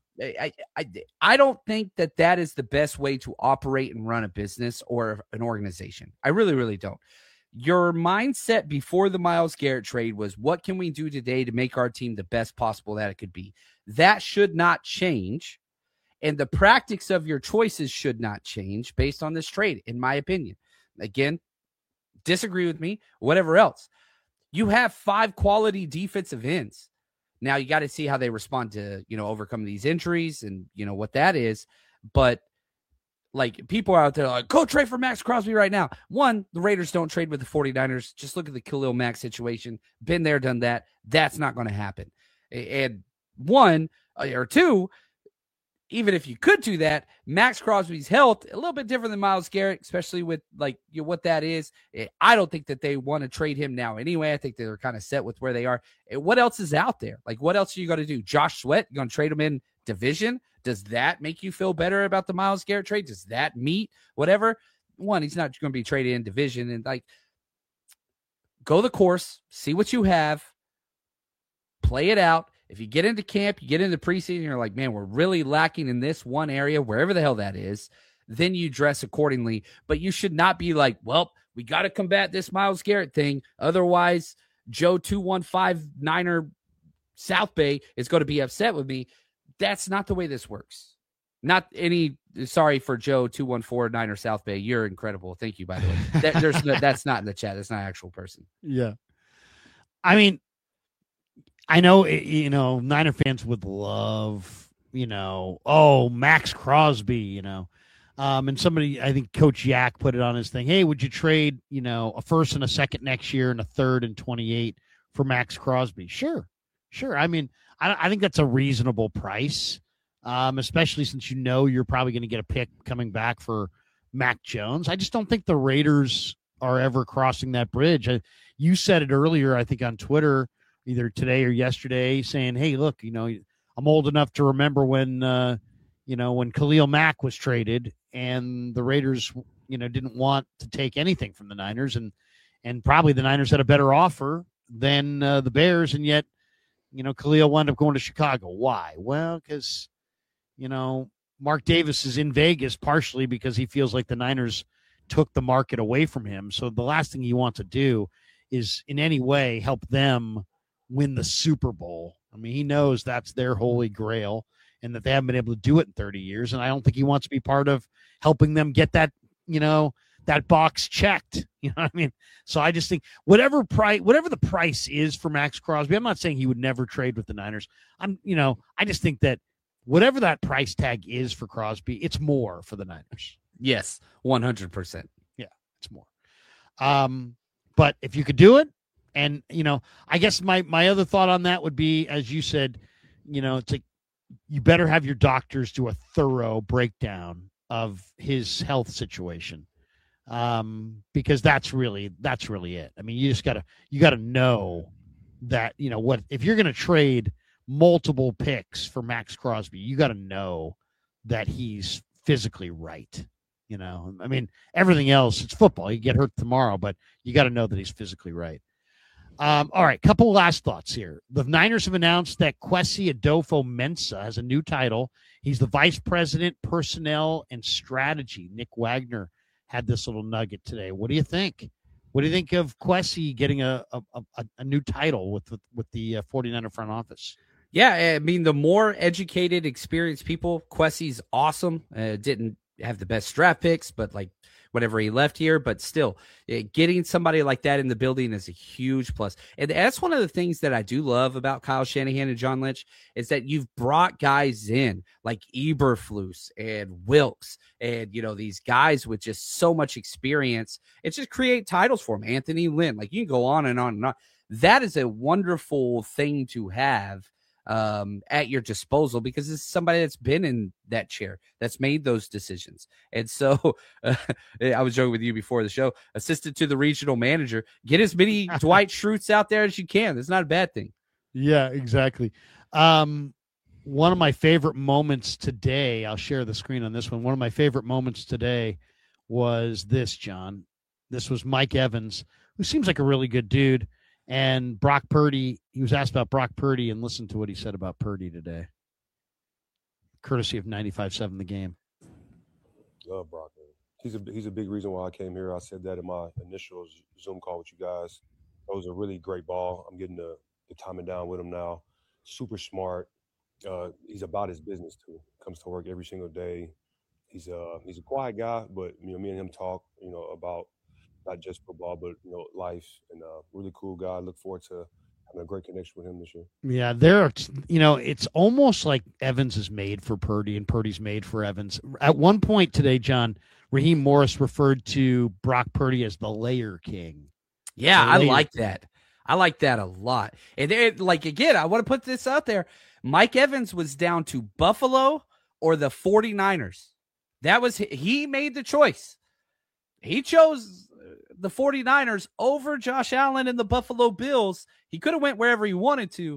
I don't think that is the best way to operate and run a business or an organization. I really, really don't. Your mindset before the Myles Garrett trade was, what can we do today to make our team the best possible that it could be? That should not change. And the practice of your choices should not change based on this trade, in my opinion. Again, disagree with me, whatever else. You have 5 quality defensive ends. Now you got to see how they respond to, overcoming these injuries and, what that is. But like, people are out there like, go trade for Max Crosby right now. One, the Raiders don't trade with the 49ers. Just look at the Khalil Mack situation. Been there, done that. That's not going to happen. And one, or two, even if you could do that, Max Crosby's health, a little bit different than Myles Garrett, especially with what that is. I don't think that they want to trade him now anyway. I think they're kind of set with where they are. What else is out there? Like, what else are you going to do? Josh Sweat, you're going to trade him in division? Does that make you feel better about the Myles Garrett trade? Does that meet whatever? One, he's not going to be traded in division. And go the course, see what you have, play it out. If you get into camp, you get into preseason, you're like, man, we're really lacking in this one area, wherever the hell that is, then you dress accordingly. But you should not be like, well, we got to combat this Myles Garrett thing. Otherwise, Joe 215 Niner South Bay is going to be upset with me. That's not the way this works. Sorry for Joe 214 Niner South Bay. You're incredible. Thank you, by the way. That's not in the chat. That's not an actual person. Yeah. I mean, I know, Niner fans would love, Max Crosby, and somebody, I think Coach Yak put it on his thing. Hey, would you trade, a first and a second next year and a third and 28 for Max Crosby? Sure. I mean, I think that's a reasonable price, especially since you're probably going to get a pick coming back for Mac Jones. I just don't think the Raiders are ever crossing that bridge. You said it earlier, I think, on Twitter, either today or yesterday, saying, hey, look, I'm old enough to remember when Khalil Mack was traded and the Raiders, didn't want to take anything from the Niners, and probably the Niners had a better offer than the Bears, and yet, Khalil wound up going to Chicago. Why? Well, because, Mark Davis is in Vegas partially because he feels like the Niners took the market away from him. So the last thing he wants to do is in any way help them win the Super Bowl. I mean, he knows that's their holy grail and that they haven't been able to do it in 30 years. And I don't think he wants to be part of helping them get that, that box checked. You know what I mean? So I just think whatever the price is for Max Crosby, I'm not saying he would never trade with the Niners. I just think that whatever that price tag is for Crosby, it's more for the Niners. Yes, 100%. Yeah, it's more. But if you could do it, and, I guess my other thought on that would be, as you said, it's like you better have your doctors do a thorough breakdown of his health situation, because that's really it. I mean, you gotta know that, if you're going to trade multiple picks for Max Crosby, you got to know that he's physically right. You know, I mean, everything else, it's football. You get hurt tomorrow, but you got to know that he's physically right. All right, couple last thoughts here. The Niners have announced that Kwesi Adolfo-Mensah has a new title. He's the Vice President, Personnel and Strategy. Nick Wagner had this little nugget today. What do you think? What do you think of Kwesi getting a new title with the 49er front office? Yeah, I mean, the more educated, experienced people, Kwesi's awesome. Didn't have the best draft picks, but like whenever he left here, but still getting somebody like that in the building is a huge plus. And that's one of the things that I do love about Kyle Shanahan and John Lynch is that you've brought guys in like Eberflus and Wilkes and, you know, these guys with just so much experience. It's just create titles for them. Anthony Lynn, like you can go on and on and on. That is a wonderful thing to have at your disposal because it's somebody that's been in that chair, that's made those decisions. And so I was joking with you before the show, assistant to the regional manager, get as many Dwight Schrutes out there as you can. That's not a bad thing. Yeah, exactly. One of my favorite moments today, I'll share the screen on this one. One of my favorite moments today was this, John. This was Mike Evans, who seems like a really good dude. And Brock Purdy, he was asked about Brock Purdy, and listen to what he said about Purdy today. Courtesy of 95.7 The Game. Love Brock. He's a big reason why I came here. I said that in my initial Zoom call with you guys. It was a really great ball. I'm getting the timing down with him now. Super smart. He's about his business too. Comes to work every single day. He's a quiet guy, but you know, me and him talk, you know, about not just football, but you know, life, and really cool guy. Look forward to having a great connection with him this year. Yeah, there are, you know, it's almost like Evans is made for Purdy and Purdy's made for Evans. At one point today, John, Raheem Morris referred to Brock Purdy as the Layer King. Yeah, I like that. I like that a lot. And like, again, I want to put this out there. Mike Evans was down to Buffalo or the 49ers. He made the choice. He chose the 49ers over Josh Allen and the Buffalo Bills. He could have went wherever he wanted to.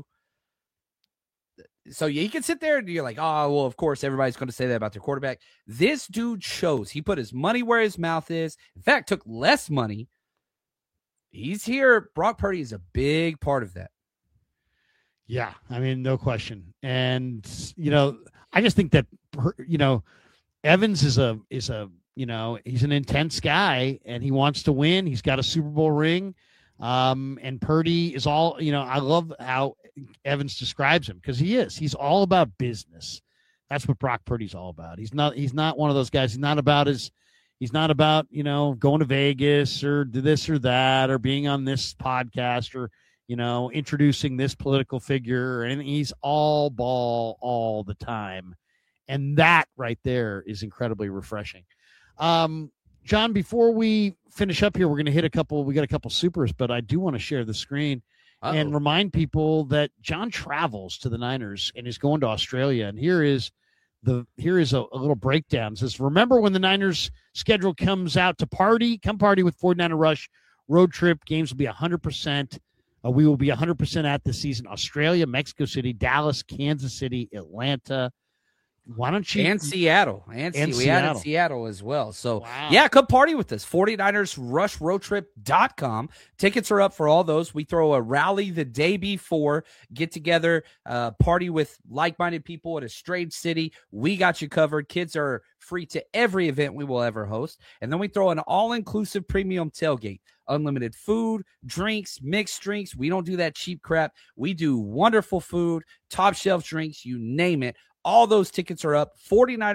So you can sit there and you're like, oh, well, of course, everybody's going to say that about their quarterback. This dude chose. He put his money where his mouth is. In fact, took less money. He's here. Brock Purdy is a big part of that. Yeah, I mean, no question. And, you know, I just think that, you know, Evans is a you know, he's an intense guy and he wants to win. He's got a Super Bowl ring. And Purdy is all, you know, I love how Evans describes him because he's all about business. That's what Brock Purdy's all about. He's not one of those guys. He's not about, you know, going to Vegas or do this or that or being on this podcast or, you know, introducing this political figure. And he's all ball all the time. And that right there is incredibly refreshing. John, before we finish up here, we're going to hit we got a couple supers, but I do want to share the screen and remind people that John travels to the Niners and is going to Australia. And here is a little breakdown. It says, remember when the Niners schedule comes out to come party with 49er Rush road trip. Games will be 100%. We will be 100% at this season. Australia, Mexico City, Dallas, Kansas City, Atlanta. Why don't you? And Seattle. We added Seattle as well. So, wow. Yeah, come party with us. 49ersrushroadtrip.com. Tickets are up for all those. We throw a rally the day before, get together, party with like-minded people at a strange city. We got you covered. Kids are free to every event we will ever host. And then we throw an all-inclusive premium tailgate. Unlimited food, drinks, mixed drinks. We don't do that cheap crap. We do wonderful food, top shelf drinks, you name it. All those tickets are up.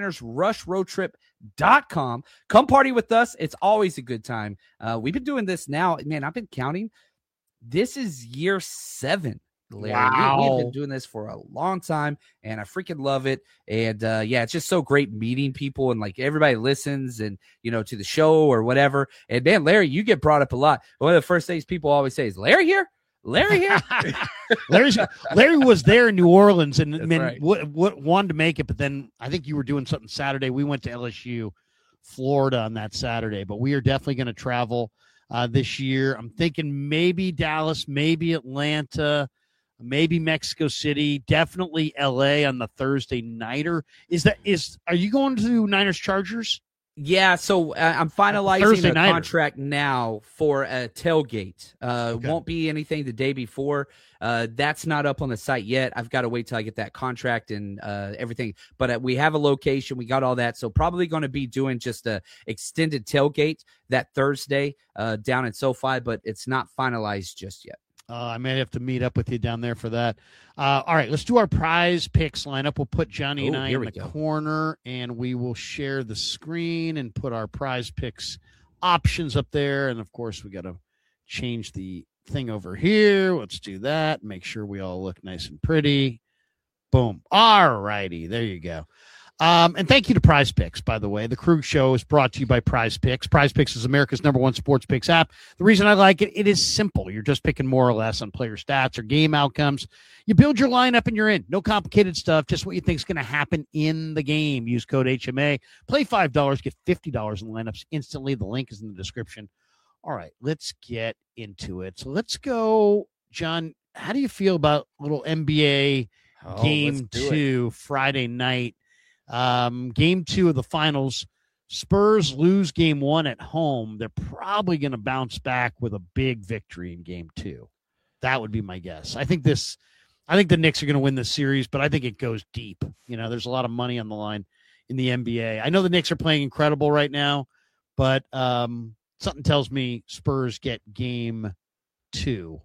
49ersrushroadtrip.com. Come party with us. It's always a good time. We've been doing this now. Man, I've been counting. This is year 7, Larry. Wow. We've been doing this for a long time, and I freaking love it. And, yeah, it's just so great meeting people, and, like, everybody listens and, you know, to the show or whatever. And, man, Larry, you get brought up a lot. One of the first things people always say is, Larry here? Larry here? Larry was there in New Orleans and right. what wanted to make it, but then I think you were doing something Saturday. We went to LSU, Florida on that Saturday, but we are definitely going to travel this year. I'm thinking maybe Dallas, maybe Atlanta, maybe Mexico City, definitely LA on the Thursday nighter. Are you going to Niners Chargers? Yeah, so I'm finalizing Thursday a nighter. contract now for a tailgate. Okay. Won't be anything the day before. That's not up on the site yet. I've got to wait till I get that contract and everything. But we have a location. We got all that. So probably going to be doing just a extended tailgate that Thursday down in SoFi, but it's not finalized just yet. I may have to meet up with you down there for that. All right, let's do our prize picks lineup. We'll put Johnny and I in the corner, and we will share the screen and put our prize picks options up there. And, of course, we got to change the thing over here. Let's do that. Make sure we all look nice and pretty. Boom. All righty. There you go. And thank you to Prize Picks, by the way. The Krug Show is brought to you by Prize Picks. Prize Picks is America's #1 sports picks app. The reason I like it, it is simple. You're just picking more or less on player stats or game outcomes. You build your lineup and you're in. No complicated stuff, just what you think is going to happen in the game. Use code HMA. Play $5, get $50 in lineups instantly. The link is in the description. All right, let's get into it. So let's go, John. How do you feel about little NBA Game 2 Friday night? Game 2 of the finals. Spurs lose game 1 at home. They're probably going to bounce back with a big victory in game 2. That would be my guess. I think the Knicks are going to win this series, but I think it goes deep. You know, there's a lot of money on the line in the NBA. I know the Knicks are playing incredible right now, but something tells me Spurs get game 2.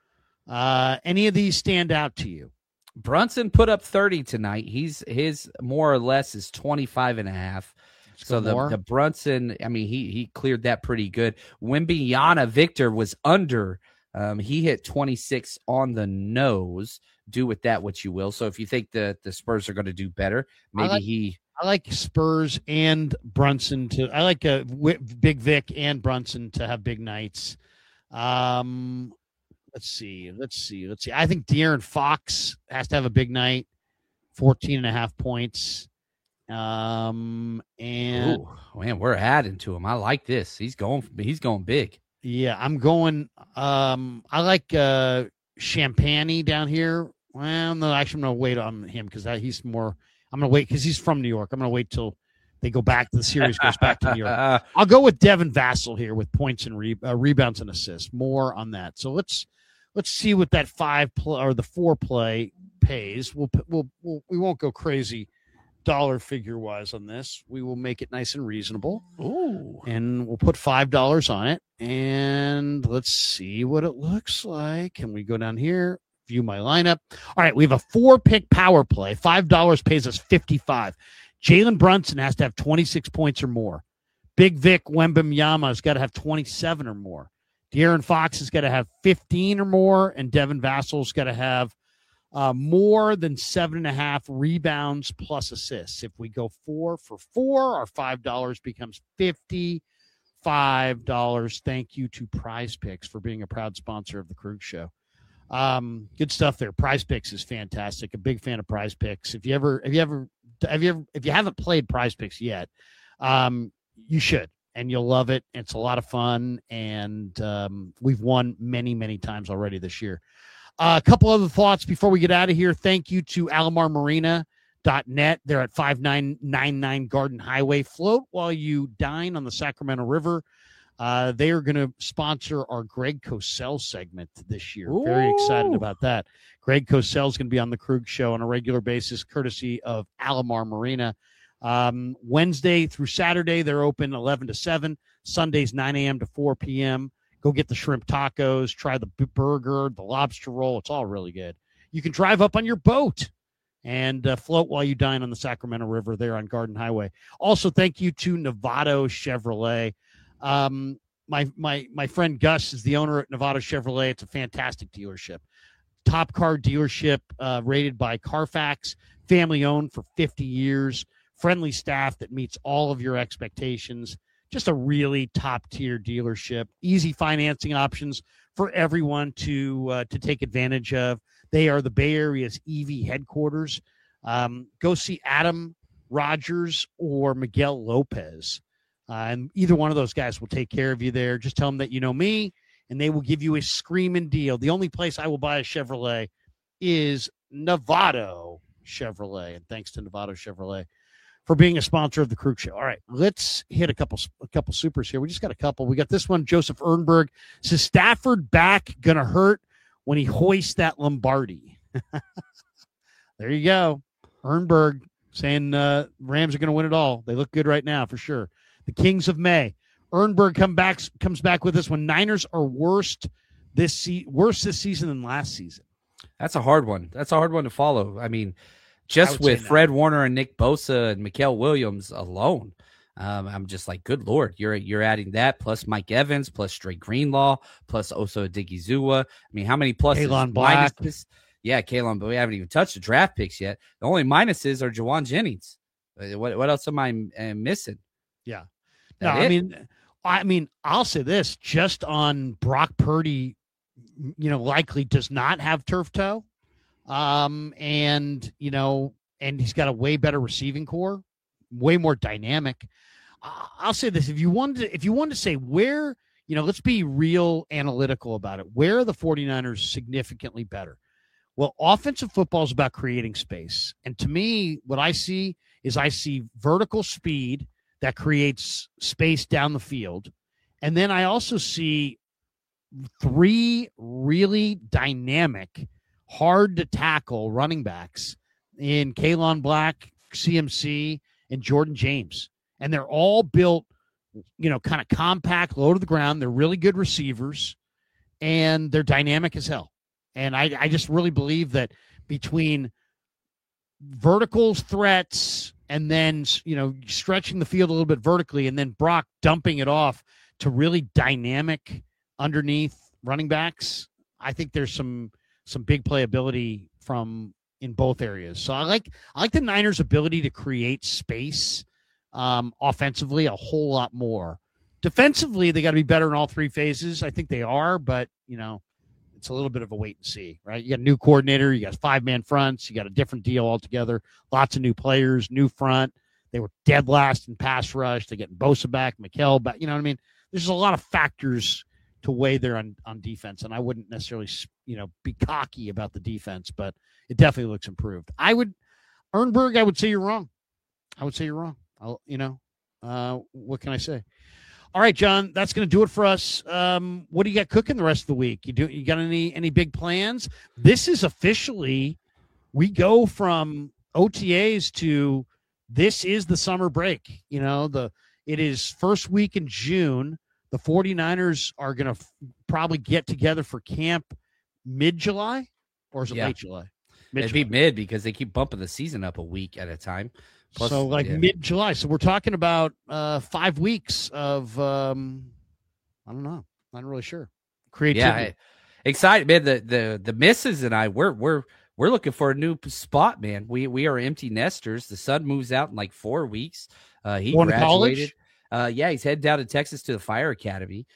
Any of these stand out to you? Brunson put up 30 tonight. His more or less is 25.5. So the Brunson, I mean, he cleared that pretty good. Wembanyama Victor was under. He hit 26 on the nose. Do with that what you will. So if you think the Spurs are going to do better, maybe I like Spurs and Brunson to. I like Big Vic and Brunson to have big nights. Let's see. I think De'Aaron Fox has to have a big night, 14.5 points. And ooh, man, we're adding to him. I like this. He's going big. Yeah, I'm going. I like Champagne down here. Well, no, actually, I'm going to wait on him because he's more. I'm going to wait because he's from New York. I'm going to wait till they go back. The series goes back to New York. I'll go with Devin Vassell here with points and rebounds and assists. More on that. So let's see what that 5 play or the 4 play pays. We won't go crazy dollar figure wise on this. We will make it nice and reasonable. Ooh. And we'll put $5 on it. And let's see what it looks like. Can we go down here? View my lineup. All right, we have a 4-pick power play. $5 pays us $55. Jalen Brunson has to have 26 points or more. Big Vic Wembanyama has got to have 27 or more. De'Aaron Fox has got to have 15 or more, and Devin Vassell's got to have more than 7.5 rebounds plus assists. If we go 4 for 4, our $5 becomes $55. Thank you to Prize Picks for being a proud sponsor of the Krug Show. Good stuff there. Prize Picks is fantastic. A big fan of Prize Picks. If you haven't played Prize Picks yet, you should. And you'll love it. It's a lot of fun, and we've won many, many times already this year. A couple other thoughts before we get out of here. Thank you to AlamarMarina.net. They're at 5999 Garden Highway. Float while you dine on the Sacramento River. They are going to sponsor our Greg Cosell segment this year. Ooh. Very excited about that. Greg Cosell is going to be on the Krug Show on a regular basis, courtesy of Alamar Marina. Wednesday through Saturday, they're open 11 to 7. Sundays, 9 a.m. to 4 p.m. Go get the shrimp tacos, try the burger, the lobster roll. It's all really good. You can drive up on your boat and float while you dine on the Sacramento River there on Garden Highway. Also, thank you to Novato Chevrolet. My friend Gus is the owner at Novato Chevrolet. It's a fantastic dealership. Top car dealership rated by Carfax, family owned for 50 years. Friendly staff that meets all of your expectations. Just a really top-tier dealership. Easy financing options for everyone to take advantage of. They are the Bay Area's EV headquarters. Go see Adam Rogers or Miguel Lopez. And either one of those guys will take care of you there. Just tell them that you know me, and they will give you a screaming deal. The only place I will buy a Chevrolet is Novato Chevrolet. And thanks to Novato Chevrolet for being a sponsor of the Krug Show. All right, let's hit a couple supers here. We just got a couple. We got this one. Joseph Ernberg says Stafford back gonna hurt when he hoists that Lombardi. There you go. Ernberg saying Rams are going to win it all. They look good right now for sure. The Kings of May. Ernberg comes back with this one. Niners are worse this season than last season. That's a hard one. That's a hard one to follow. I mean, just with Fred Warner and Nick Bosa and Mikael Williams alone, I'm just like, good Lord, you're adding that plus Mike Evans, plus Stray Greenlaw, plus Osa Odighizuwa. I mean, how many pluses? Kalon Black. Minuses? Yeah, Kalon, but we haven't even touched the draft picks yet. The only minuses are Jawan Jennings. What else am I missing? Yeah. No, I mean, I'll say this, just on Brock Purdy, likely does not have turf toe. And he's got a way better receiving core, way more dynamic. I'll say this, if you wanted to say where, let's be real analytical about it. Where are the 49ers significantly better? Well, offensive football is about creating space. And to me, what I see is vertical speed that creates space down the field. And then I also see 3 really dynamic, hard to tackle running backs in Kalon Black, CMC, and Jordan James. And they're all built, kind of compact, low to the ground. They're really good receivers, and they're dynamic as hell. And I just really believe that between vertical threats and then, stretching the field a little bit vertically and then Brock dumping it off to really dynamic underneath running backs, I think there's some big playability in both areas. So I like the Niners' ability to create space offensively a whole lot more. Defensively, they got to be better in all 3 phases. I think they are, but, it's a little bit of a wait and see, right? You got a new coordinator, you got 5-man fronts, you got a different deal altogether, lots of new players, new front. They were dead last in pass rush. They're getting Bosa back, Mikael back. You know what I mean? There's a lot of factors to weigh there on defense, and I wouldn't necessarily, be cocky about the defense, but it definitely looks improved. Ernberg, I would say you're wrong. What can I say? All right, John, that's going to do it for us. What do you got cooking the rest of the week? You got any big plans? This is officially, we go from OTAs to this is the summer break. It is first week in June. The 49ers are going to probably get together for camp mid-July, or is it late July? It'd be mid because they keep bumping the season up a week at a time. Plus, mid-July. So we're talking about 5 weeks of, I don't know. Not really sure. Creativity. Yeah, excited, man. The missus and I, we're looking for a new spot, man. We are empty nesters. The son moves out in like 4 weeks. He going graduated. to college? He's heading down to Texas to the Fire Academy.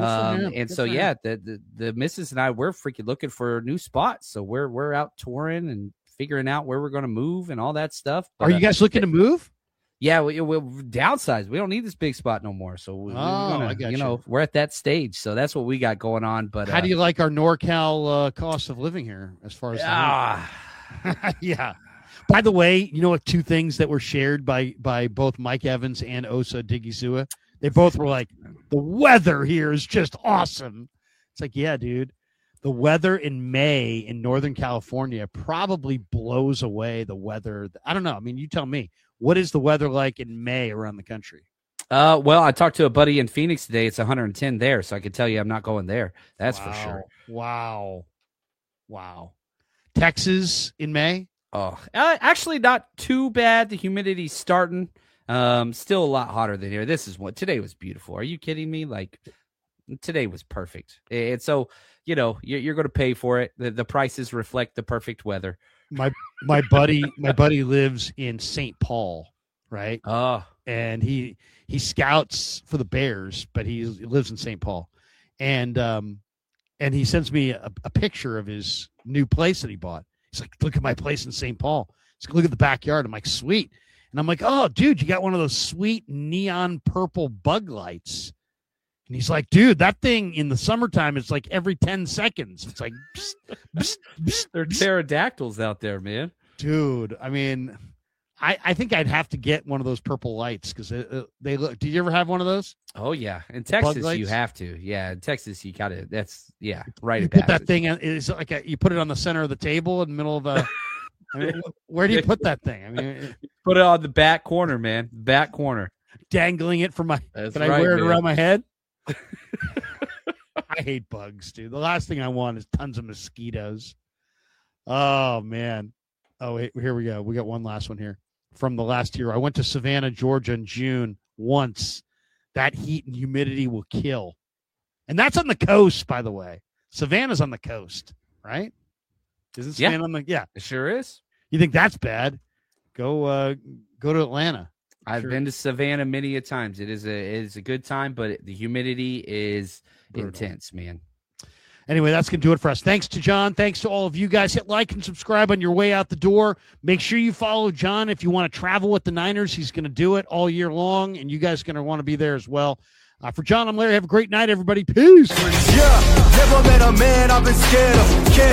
The missus and I, we're freaking looking for a new spot. So we're out touring and figuring out where we're going to move and all that stuff. But, are you guys looking to move? Yeah, we'll downsize. We don't need this big spot no more. So we're at that stage. So that's what we got going on. But how do you like our NorCal cost of living here as far as yeah. By the way, what 2 things that were shared by both Mike Evans and Osa Odighizuwa? They both were like, the weather here is just awesome. It's like, yeah, dude. The weather in May in Northern California probably blows away the weather. I don't know. I mean, you tell me. What is the weather like in May around the country? Well, I talked to a buddy in Phoenix today. It's 110 there, so I can tell you I'm not going there. That's for sure. Wow. Texas in May? Oh, actually not too bad. The humidity's starting. Still a lot hotter than here. Today was beautiful. Are you kidding me? Like, today was perfect. And so, you're going to pay for it. The prices reflect the perfect weather. My buddy lives in St. Paul, right? And he scouts for the Bears, but he lives in St. Paul. And he sends me a picture of his new place that he bought. He's like, look at my place in St. Paul. He's like, look at the backyard. I'm like, sweet. And I'm like, oh, dude, you got one of those sweet neon purple bug lights. And he's like, dude, that thing in the summertime, it's like every 10 seconds. It's like, psst, psst, psst, they're pterodactyls out there, man. Dude, I mean, I think I'd have to get one of those purple lights because they look. Did you ever have one of those? Oh yeah, in Texas you have to. Yeah, in Texas you gotta. That's right. You put that thing in. It's like you put it on the center of the table in the middle of a. I mean, where do you put that thing? I mean, put it on the back corner, man. Back corner. Dangling it from my. Can I wear it around my head? I hate bugs, dude. The last thing I want is tons of mosquitoes. Oh man. Oh wait, here we go. We got one last one here from the last year. I went to Savannah, Georgia in June once. That heat and humidity will kill. And that's on the coast, by the way. Savannah's on the coast, right? Isn't Savannah on the it sure is. You think that's bad? Go to Atlanta. I've been to Savannah many a times. It is a good time, but the humidity is intense, man. Anyway, that's going to do it for us. Thanks to John. Thanks to all of you guys. Hit like and subscribe on your way out the door. Make sure you follow John if you want to travel with the Niners. He's going to do it all year long, and you guys are going to want to be there as well. For John, I'm Larry. Have a great night, everybody. Peace. Yeah, never met a man I've been scared of.